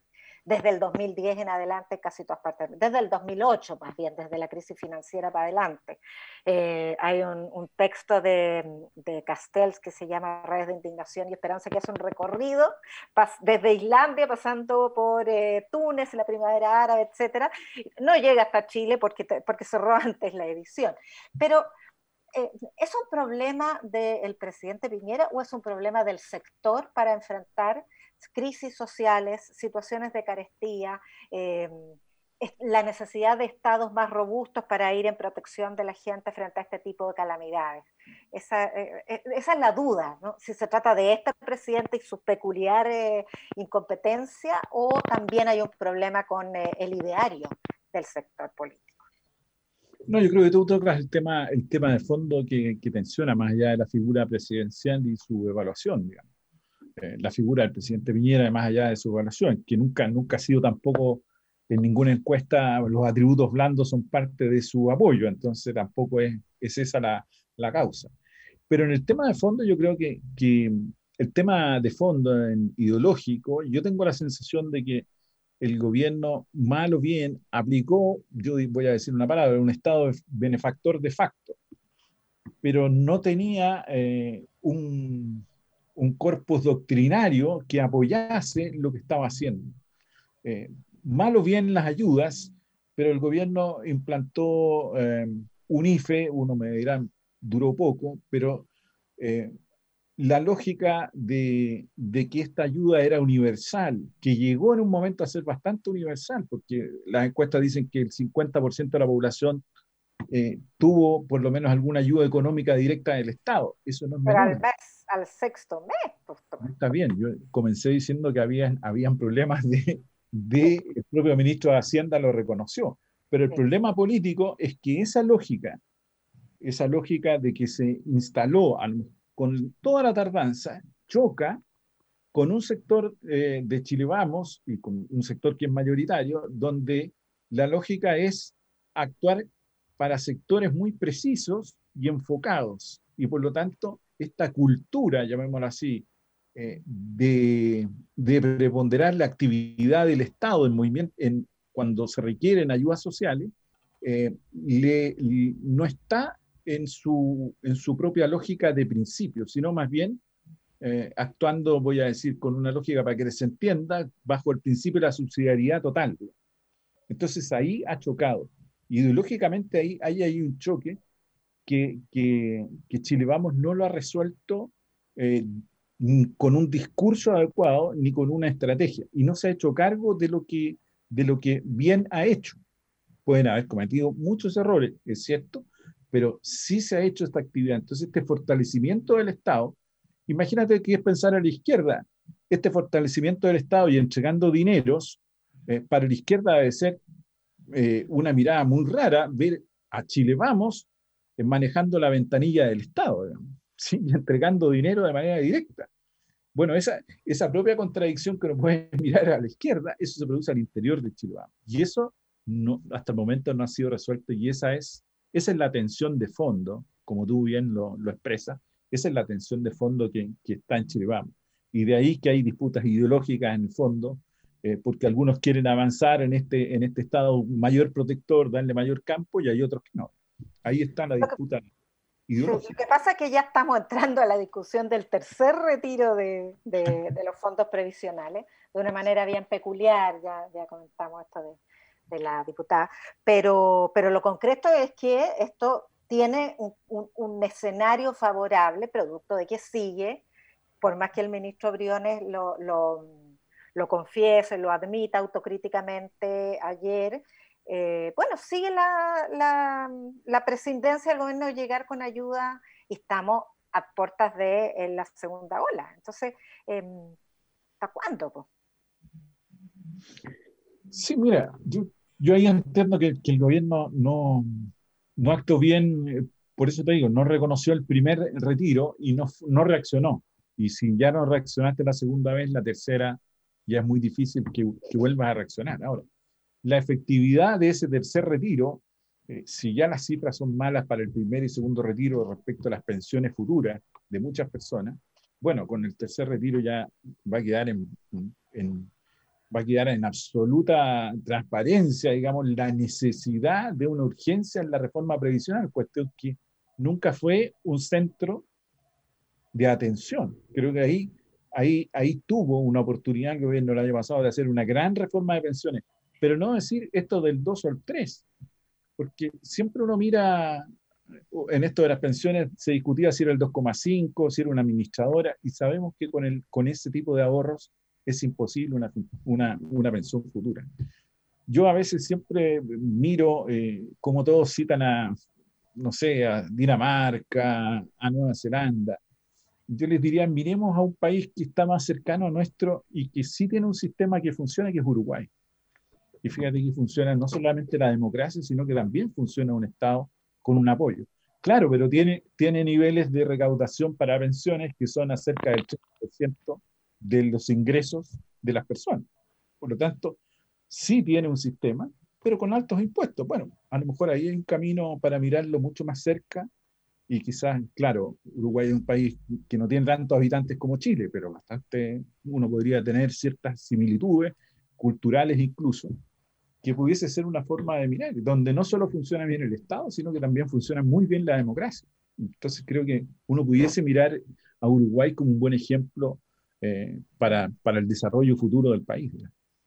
desde el dos mil diez en adelante, casi todas partes, desde el dos mil ocho más bien, desde la crisis financiera para adelante. Eh, hay un, un texto de, de Castells que se llama Redes de Indignación y Esperanza, que hace un recorrido pas, desde Islandia, pasando por eh, Túnez, la primavera árabe, etcétera. No llega hasta Chile porque, porque cerró antes la edición. Pero Eh, ¿es un problema del presidente Piñera o es un problema del sector para enfrentar crisis sociales, situaciones de carestía, eh, la necesidad de estados más robustos para ir en protección de la gente frente a este tipo de calamidades? Esa, eh, esa es la duda, ¿no? Si se trata de este presidente y su peculiar eh, incompetencia, o también hay un problema con eh, el ideario del sector político. No, yo creo que tú tocas el tema, el tema de fondo que, que menciona, más allá de la figura presidencial y su evaluación, digamos. Eh, la figura del presidente Piñera, más allá de su evaluación, que nunca, nunca ha sido tampoco, en ninguna encuesta, los atributos blandos son parte de su apoyo, entonces tampoco es, es esa la, la causa. Pero en el tema de fondo, yo creo que, que el tema de fondo en ideológico, yo tengo la sensación de que el gobierno, mal o bien, aplicó, yo voy a decir una palabra, un Estado benefactor de facto, pero no tenía eh, un, un corpus doctrinario que apoyase lo que estaba haciendo. Eh, mal o bien las ayudas, pero el gobierno implantó eh, un I F E, uno me dirá, duró poco, pero eh, la lógica de, de que esta ayuda era universal, que llegó en un momento a ser bastante universal, porque las encuestas dicen que el cincuenta por ciento de la población eh, tuvo por lo menos alguna ayuda económica directa del Estado. Eso no es Pero menor. al mes, al sexto mes. Pues, está bien, yo comencé diciendo que habían, habían problemas de, de, el propio ministro de Hacienda lo reconoció, pero el sí. problema político es que esa lógica, esa lógica de que se instaló al con toda la tardanza, choca con un sector eh, de Chile Vamos, y con un sector que es mayoritario, donde la lógica es actuar para sectores muy precisos y enfocados. Y por lo tanto, esta cultura, llamémosla así, eh, de, de preponderar la actividad del Estado en movimiento, en, cuando se requieren ayudas sociales, eh, le, le, no está En su, en su propia lógica de principio, sino más bien eh, actuando, voy a decir, con una lógica para que se entienda, bajo el principio de la subsidiariedad total. Entonces ahí ha chocado. Ideológicamente ahí, ahí hay un choque que, que, que Chile Vamos no lo ha resuelto eh, con un discurso adecuado ni con una estrategia, y no se ha hecho cargo de lo que, de lo que bien ha hecho. Pueden haber cometido muchos errores, es cierto, pero sí se ha hecho esta actividad. Entonces, este fortalecimiento del Estado, imagínate que es pensar a la izquierda, este fortalecimiento del Estado y entregando dineros, eh, para la izquierda debe ser eh, una mirada muy rara ver a Chile Vamos eh, manejando la ventanilla del Estado, digamos, ¿sí? Y entregando dinero de manera directa. Bueno, esa, esa propia contradicción que uno puede mirar a la izquierda, eso se produce al interior de Chile Vamos. Y eso no, hasta el momento no ha sido resuelto, y esa es Esa es la tensión de fondo, como tú bien lo, lo expresas, esa es la tensión de fondo que, que está en Chile Vamos. Y de ahí que hay disputas ideológicas en el fondo, eh, porque algunos quieren avanzar en este, en este Estado mayor protector, darle mayor campo, y hay otros que no. Ahí está la disputa ideológica. Lo que pasa es que ya estamos entrando a la discusión del tercer retiro de, de, de los fondos previsionales, de una manera bien peculiar, ya, ya comentamos esto de... de la diputada, pero, pero lo concreto es que esto tiene un, un, un escenario favorable, producto de que sigue, por más que el ministro Briones lo, lo, lo confiese, lo admita autocríticamente ayer, eh, bueno, sigue la, la, la presidencia del gobierno de llegar con ayuda, y estamos a puertas de en la segunda ola. Entonces, eh, ¿hasta cuándo? Po? Sí, mira, yo, yo ahí entiendo que, que el gobierno no, no actuó bien, eh, por eso te digo, no reconoció el primer retiro y no, no reaccionó. Y si ya no reaccionaste la segunda vez, la tercera ya es muy difícil que, que vuelvas a reaccionar. Ahora, la efectividad de ese tercer retiro, eh, si ya las cifras son malas para el primer y segundo retiro respecto a las pensiones futuras de muchas personas, bueno, con el tercer retiro ya va a quedar en... en va a quedar en absoluta transparencia, digamos, la necesidad de una urgencia en la reforma previsional, cuestión que nunca fue un centro de atención. Creo que ahí, ahí, ahí tuvo una oportunidad el gobierno el año pasado de hacer una gran reforma de pensiones, pero no decir esto del dos o el tres, porque siempre uno mira, en esto de las pensiones se discutía si era el dos coma cinco, si era una administradora, y sabemos que con, el, con ese tipo de ahorros es imposible una, una, una pensión futura. Yo a veces siempre miro eh, cómo todos citan a, no sé, a Dinamarca, a Nueva Zelanda. Yo les diría, miremos a un país que está más cercano a nuestro y que sí tiene un sistema que funciona, que es Uruguay. Y fíjate que funciona no solamente la democracia, sino que también funciona un Estado con un apoyo. Claro, pero tiene, tiene niveles de recaudación para pensiones que son acerca del treinta por ciento de los ingresos de las personas. Por lo tanto, sí tiene un sistema, pero con altos impuestos. Bueno, a lo mejor ahí hay un camino para mirarlo mucho más cerca y quizás, claro, Uruguay es un país que no tiene tantos habitantes como Chile, pero bastante, uno podría tener ciertas similitudes culturales incluso, que pudiese ser una forma de mirar, donde no solo funciona bien el Estado, sino que también funciona muy bien la democracia. Entonces creo que uno pudiese mirar a Uruguay como un buen ejemplo eh, para, para el desarrollo futuro del país, ¿verdad?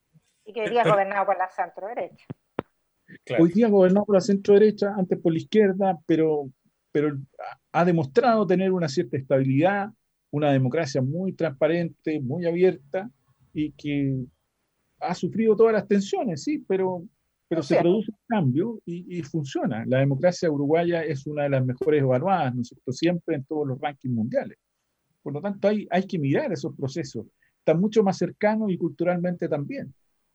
Y que hoy día es gobernado por la centro derecha. Claro. Hoy día gobernado por la centro derecha, antes por la izquierda, pero, pero ha demostrado tener una cierta estabilidad, una democracia muy transparente, muy abierta, y que ha sufrido todas las tensiones, sí, pero, pero se produce un cambio y, y funciona. La democracia uruguaya es una de las mejores evaluadas, ¿no es cierto?, siempre en todos los rankings mundiales. Por lo tanto, hay, hay que mirar esos procesos. Están mucho más cercanos y culturalmente también.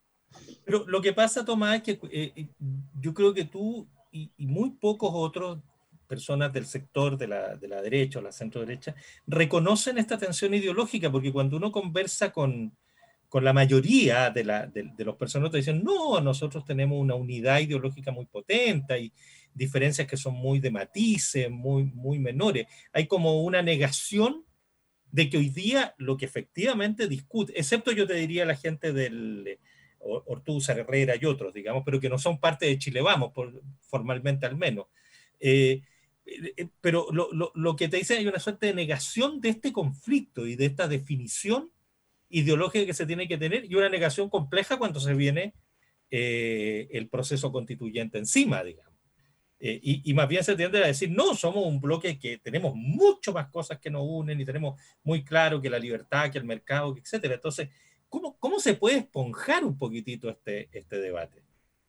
Pero lo que pasa, Tomás, es que eh, yo creo que tú y, y muy pocos otros personas del sector de la, de la derecha o la centro derecha reconocen esta tensión ideológica, porque cuando uno conversa con con la mayoría de, la, de, de los personas te dicen, no, nosotros tenemos una unidad ideológica muy potente, y diferencias que son muy de matices, muy, muy menores. Hay como una negación de que hoy día lo que efectivamente discute, excepto yo te diría la gente del Ortúzar, Herrera y otros, digamos, pero que no son parte de Chile Vamos, por, formalmente al menos. Eh, pero lo, lo, lo que te dicen, hay una suerte de negación de este conflicto y de esta definición ideológica que se tiene que tener, y una negación compleja cuando se viene eh, el proceso constituyente encima, digamos. Eh, y, y más bien se tiende a decir, no, somos un bloque que tenemos mucho más cosas que nos unen y tenemos muy claro que la libertad, que el mercado, etcétera. Entonces, ¿cómo, cómo se puede esponjar un poquitito este, este debate?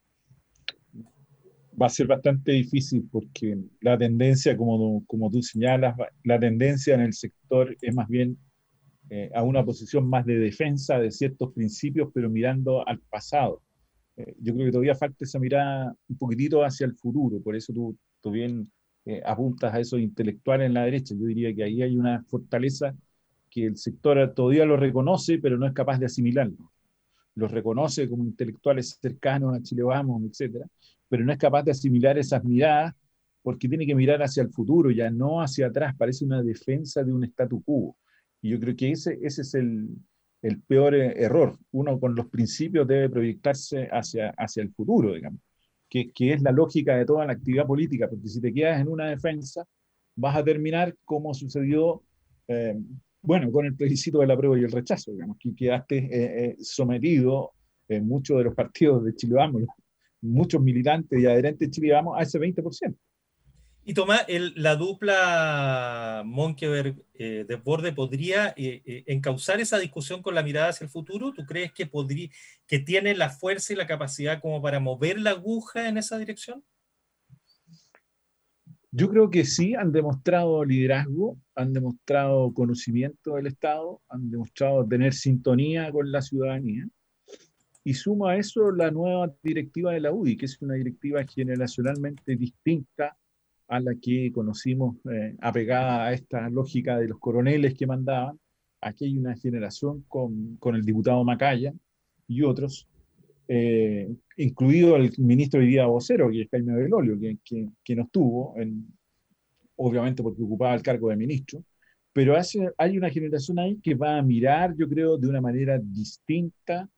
Va a ser bastante difícil porque la tendencia, como, como tú señalas, la tendencia en el sector es más bien Eh, a una posición más de defensa de ciertos principios, pero mirando al pasado. Eh, yo creo que todavía falta esa mirada un poquitito hacia el futuro, por eso tú, tú bien eh, apuntas a esos intelectuales en la derecha. Yo diría que ahí hay una fortaleza que el sector todavía lo reconoce, pero no es capaz de asimilarlo. Los reconoce como intelectuales cercanos a Chile Vamos, etcétera, pero no es capaz de asimilar esas miradas porque tiene que mirar hacia el futuro, ya no hacia atrás. Parece una defensa de un statu quo. Y yo creo que ese, ese es el, el peor error. Uno con los principios debe proyectarse hacia, hacia el futuro, digamos, que, que es la lógica de toda la actividad política, porque si te quedas en una defensa, vas a terminar como sucedió, eh, bueno, con el plebiscito del apruebo y el rechazo, digamos, que quedaste eh, eh, sometido en muchos de los partidos de Chile Vamos, muchos militantes y adherentes de Chile Vamos, a ese veinte por ciento. Y Tomás, el, la dupla Monkeberg-Desborde eh, podría eh, eh, encauzar esa discusión con la mirada hacia el futuro. ¿Tú crees que, podría, que tiene la fuerza y la capacidad como para mover la aguja en esa dirección? Yo creo que sí, han demostrado liderazgo, han demostrado conocimiento del Estado, han demostrado tener sintonía con la ciudadanía. Y suma a eso la nueva directiva de la U D I, que es una directiva generacionalmente distinta a la que conocimos, eh, apegada a esta lógica de los coroneles que mandaban. Aquí hay una generación con, con el diputado Macaya y otros, eh, incluido el ministro de Vida vocero, que es Jaime Belolio, que, que, que no estuvo, en, obviamente porque ocupaba el cargo de ministro, pero hace, hay una generación ahí que va a mirar, yo creo, de una manera distinta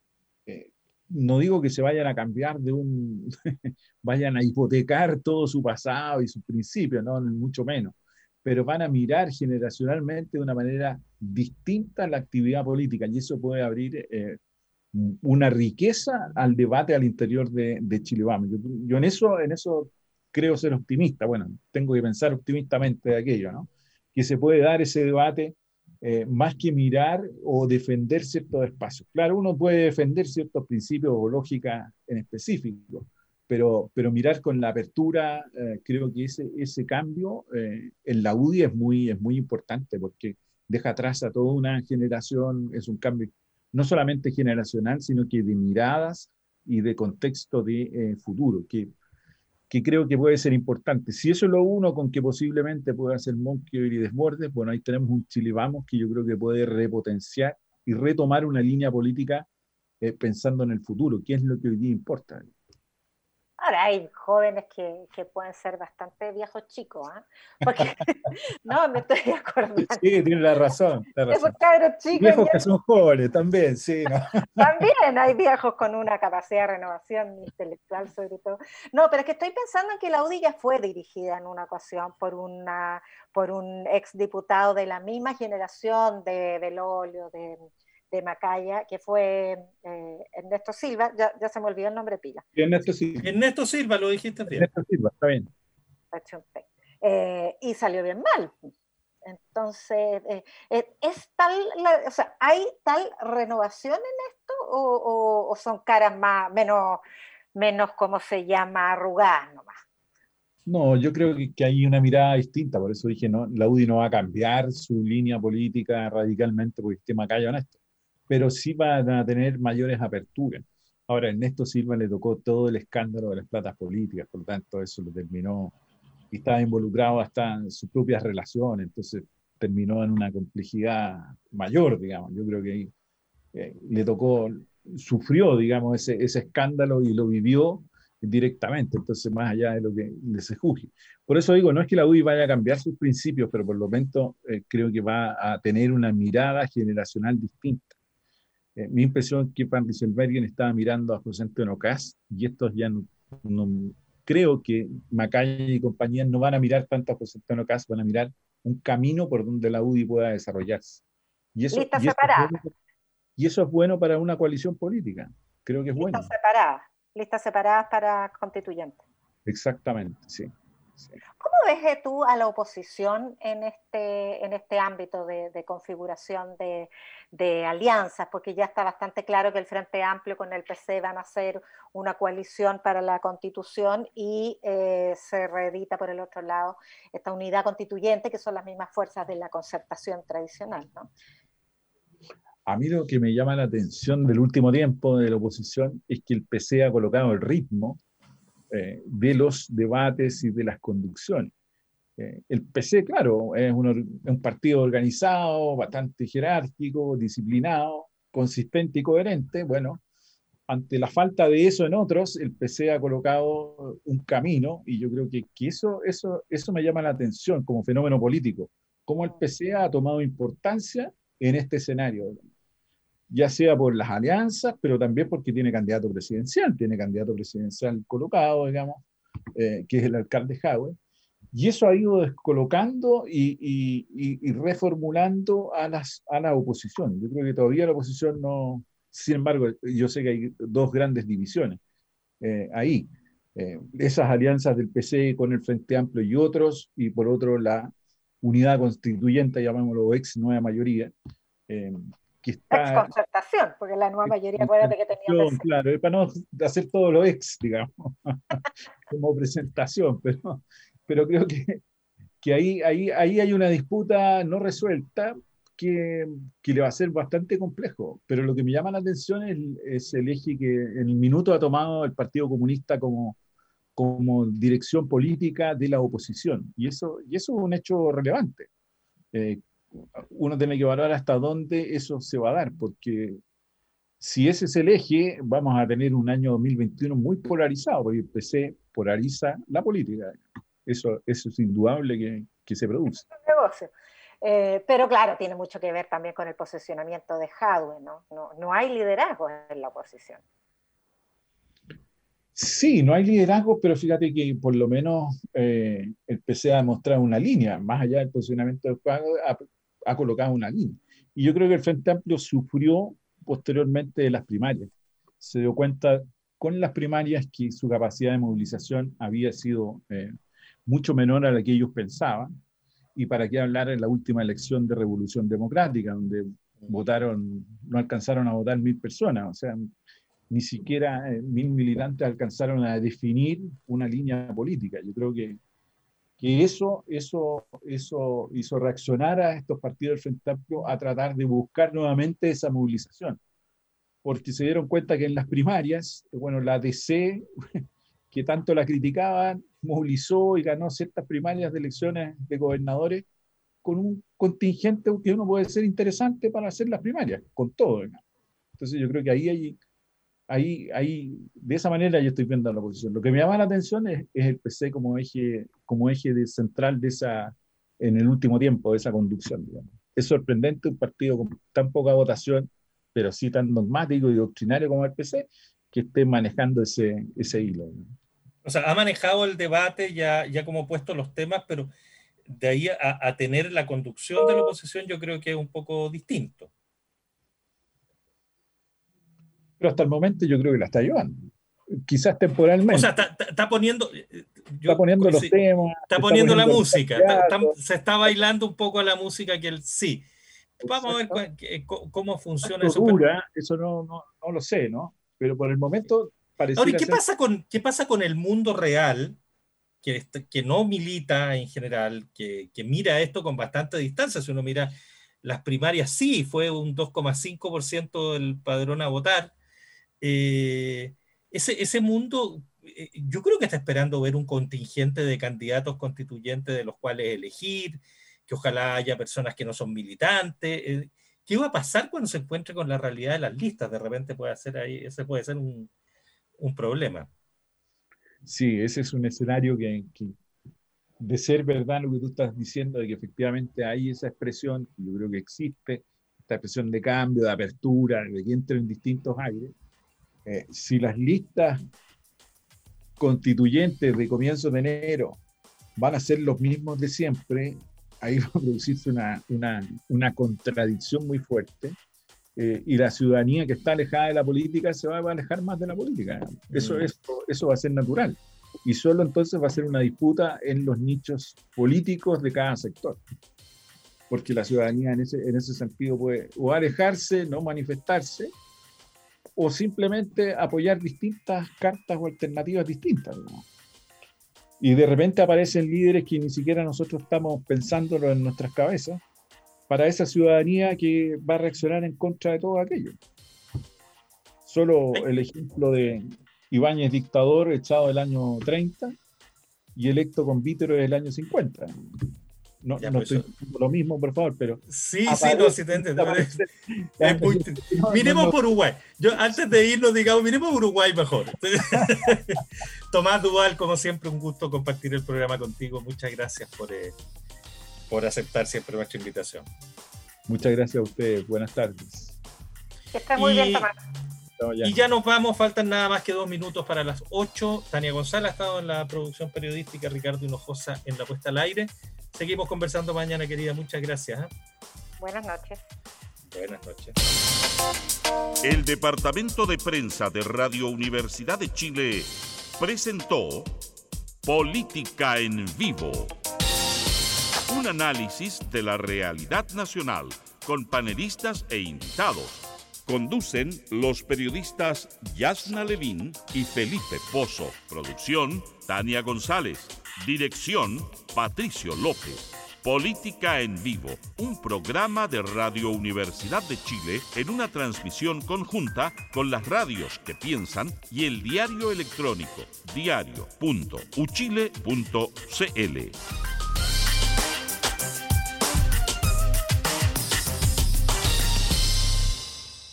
eh, no digo que se vayan a cambiar de un, vayan a hipotecar todo su pasado y sus principios, no, mucho menos, pero van a mirar generacionalmente de una manera distinta la actividad política y eso puede abrir eh, una riqueza al debate al interior de, de Chile Vamos. Yo, yo en eso, en eso creo ser optimista, bueno, tengo que pensar optimistamente de aquello, ¿no? Que se puede dar ese debate eh, más que mirar o defender ciertos espacios. Claro, uno puede defender ciertos principios o lógicas en específico, pero, pero mirar con la apertura, eh, creo que ese, ese cambio eh, en la U D I es muy, es muy importante porque deja atrás a toda una generación, es un cambio no solamente generacional, sino que de miradas y de contexto de eh, futuro, que, que creo que puede ser importante. Si eso lo uno con que posiblemente pueda ser Monkeberg y Desbordes, bueno, ahí tenemos un Chile Vamos que yo creo que puede repotenciar y retomar una línea política eh, pensando en el futuro, qué es lo que hoy día importa. Ahora hay jóvenes que, que pueden ser bastante viejos chicos, ¿eh? Porque no, me estoy acordando. Sí, tiene la razón. La razón. Esos cabros chicos. Viejos que son jóvenes también, sí. ¿no? También hay viejos con una capacidad de renovación intelectual, sobre todo. No, pero es que estoy pensando en que la U D I ya fue dirigida en una ocasión por, una, por un exdiputado de la misma generación de Belolio, de. de Macaya, que fue eh, Ernesto Silva, ya, ya se me olvidó el nombre pila. Ernesto Silva. Ernesto Silva, lo dijiste bien. Ernesto Silva, está bien. Eh, y salió bien mal. Entonces, eh, eh, ¿es tal, la, o sea, ¿hay tal renovación en esto o, o, o son caras más, menos, menos, ¿cómo se llama?, arrugadas nomás? No, yo creo que, que hay una mirada distinta, por eso dije, no, la U D I no va a cambiar su línea política radicalmente porque esté Macaya honesto, pero sí van a tener mayores aperturas. Ahora, a Ernesto Silva le tocó todo el escándalo de las platas políticas, por lo tanto, eso lo terminó, y estaba involucrado hasta en sus propias relaciones, entonces terminó en una complejidad mayor, digamos. Yo creo que ahí eh, le tocó, sufrió, digamos, ese, ese escándalo y lo vivió directamente, entonces más allá de lo que se juzgue. Por eso digo, no es que la U D I vaya a cambiar sus principios, pero por lo menos eh, creo que va a tener una mirada generacional distinta. Eh, mi impresión es que Van Rysselberghen estaba mirando a José Antonio Kast y estos ya no, no creo que Macaya y compañía no van a mirar tanto a José Antonio Kast, van a mirar un camino por donde la U D I pueda desarrollarse. Y eso, Listas y eso, separadas. es bueno, y eso es bueno para una coalición política. Creo que es bueno. Listas separadas. Listas separadas para constituyentes. Exactamente, sí. sí. ¿Cómo ves tú a la oposición en este, en este ámbito de, de configuración de, de alianzas? Porque ya está bastante claro que el Frente Amplio con el P C van a hacer una coalición para la Constitución y eh, se reedita por el otro lado esta unidad constituyente, que son las mismas fuerzas de la concertación tradicional, ¿no? A mí lo que me llama la atención del último tiempo de la oposición es que el P C ha colocado el ritmo eh, de los debates y de las conducciones. Eh, el P C, claro, es un, un partido organizado, bastante jerárquico, disciplinado, consistente y coherente. Bueno, ante la falta de eso en otros, el P C ha colocado un camino y yo creo que, que eso, eso, eso me llama la atención como fenómeno político. Cómo el P C ha tomado importancia en este escenario, ya sea por las alianzas, pero también porque tiene candidato presidencial, tiene candidato presidencial colocado, digamos, eh, que es el alcalde Jadwe, y eso ha ido descolocando y, y, y, y reformulando a, las, a la oposición. Yo creo que todavía la oposición no, sin embargo, yo sé que hay dos grandes divisiones eh, ahí, eh, esas alianzas del P C con el Frente Amplio y otros, y por otro la unidad constituyente, llamémoslo ex nueva mayoría, eh, que está... Ex concertación, porque la nueva mayoría, acuérdate que tenía P C. Claro, para no hacer todo lo ex, digamos, como presentación, pero, pero creo que, que ahí, ahí, ahí hay una disputa no resuelta que, que le va a ser bastante complejo, pero lo que me llama la atención es, es el eje que en el minuto ha tomado el Partido Comunista como, como dirección política de la oposición, y eso, y eso es un hecho relevante. Eh, uno tiene que evaluar hasta dónde eso se va a dar, porque si ese es el eje, vamos a tener un año dos mil veintiuno muy polarizado, porque el P C polariza la política. Eso, eso es indudable que, que se produce. Es un negocio. Eh, pero claro, tiene mucho que ver también con el posicionamiento de Jadwe, ¿no? No, no hay liderazgo en la oposición. Sí, no hay liderazgo, pero fíjate que por lo menos eh, el P C ha demostrado una línea, más allá del posicionamiento del Jadwe, ha, ha colocado una línea. Y yo creo que el Frente Amplio sufrió posteriormente de las primarias. Se dio cuenta con las primarias que su capacidad de movilización había sido eh, mucho menor a la que ellos pensaban. Y para qué hablar en la última elección de Revolución Democrática, donde votaron, no alcanzaron a votar mil personas, o sea, ni siquiera eh, mil militantes alcanzaron a definir una línea política. Yo creo que, que eso, eso, eso hizo reaccionar a estos partidos del Frente Amplio a tratar de buscar nuevamente esa movilización, porque se dieron cuenta que en las primarias, bueno, la D C, que tanto la criticaban, movilizó y ganó ciertas primarias de elecciones de gobernadores con un contingente que uno puede ser interesante para hacer las primarias, con todo, ¿no? Entonces yo creo que ahí hay... Ahí, ahí, de esa manera yo estoy viendo la oposición. Lo que me llama la atención es, es el P C como eje, como eje de central de esa, en el último tiempo, de esa conducción, digamos. Es sorprendente un partido con tan poca votación, pero sí tan dogmático y doctrinario como el P C, que esté manejando ese, ese hilo, ¿no? O sea, ha manejado el debate, ya, ya como puesto los temas, pero de ahí a, a tener la conducción de la oposición yo creo que es un poco distinto. Pero hasta el momento yo creo que la está llevando. Quizás temporalmente. O sea, está, está poniendo... Yo, está poniendo los sí, temas. Está, está poniendo, poniendo la música. Está, está, se está bailando un poco la música que él... Sí. Vamos Exacto. a ver cómo funciona eso. Dura, eso no, no, no lo sé, ¿no? Pero por el momento parece... Ahora, ¿qué, ser... pasa con, ¿qué pasa con el mundo real, que, que no milita en general, que, que mira esto con bastante distancia? Si uno mira las primarias, sí, fue un dos coma cinco por ciento del padrón a votar. Eh, ese, ese mundo, eh, yo creo que está esperando ver un contingente de candidatos constituyentes de los cuales elegir, que ojalá haya personas que no son militantes. Eh, ¿Qué va a pasar cuando se encuentre con la realidad de las listas? De repente puede ser ahí, ese puede ser un, un problema. Sí, ese es un escenario que, que, de ser verdad lo que tú estás diciendo, de que efectivamente hay esa expresión, yo creo que existe, esta expresión de cambio, de apertura, de que entren distintos aires. Eh, si las listas constituyentes de comienzos de enero van a ser los mismos de siempre, ahí va a producirse una, una, una contradicción muy fuerte, eh, y la ciudadanía que está alejada de la política se va a alejar más de la política. Eso, mm. eso, eso va a ser natural. Y solo entonces va a ser una disputa en los nichos políticos de cada sector. Porque la ciudadanía en ese, en ese sentido puede o alejarse, no manifestarse, o simplemente apoyar distintas cartas o alternativas distintas, ¿no? Y de repente aparecen líderes que ni siquiera nosotros estamos pensándolo en nuestras cabezas, para esa ciudadanía que va a reaccionar en contra de todo aquello. Solo el ejemplo de Ibáñez dictador, echado del año treinta, y electo con Vítero del año cincuenta. No, ya, no pues estoy diciendo lo mismo, por favor, pero... Sí, sí, no, sí te entiendo. Es muy... no, miremos no, no. por Uruguay. Yo, antes de irnos, digamos, miremos por Uruguay mejor. Tomás Duval, como siempre, un gusto compartir el programa contigo. Muchas gracias por, eh, por aceptar siempre nuestra invitación. Muchas gracias a ustedes. Buenas tardes. Que esté muy y... bien, Tomás. Ya. Y ya nos vamos, faltan nada más que dos minutos para las ocho. Tania González ha estado en la producción periodística, Ricardo Hinojosa en la puesta al aire. Seguimos conversando mañana, querida. Muchas gracias. ¿eh? Buenas noches. Buenas noches. El Departamento de Prensa de Radio Universidad de Chile presentó Política en Vivo. Un análisis de la realidad nacional con panelistas e invitados. Conducen los periodistas Yasna Levín y Felipe Pozo. Producción, Tania González. Dirección, Patricio López. Política en Vivo, un programa de Radio Universidad de Chile en una transmisión conjunta con las radios que piensan y el diario electrónico diario punto uchile punto cl.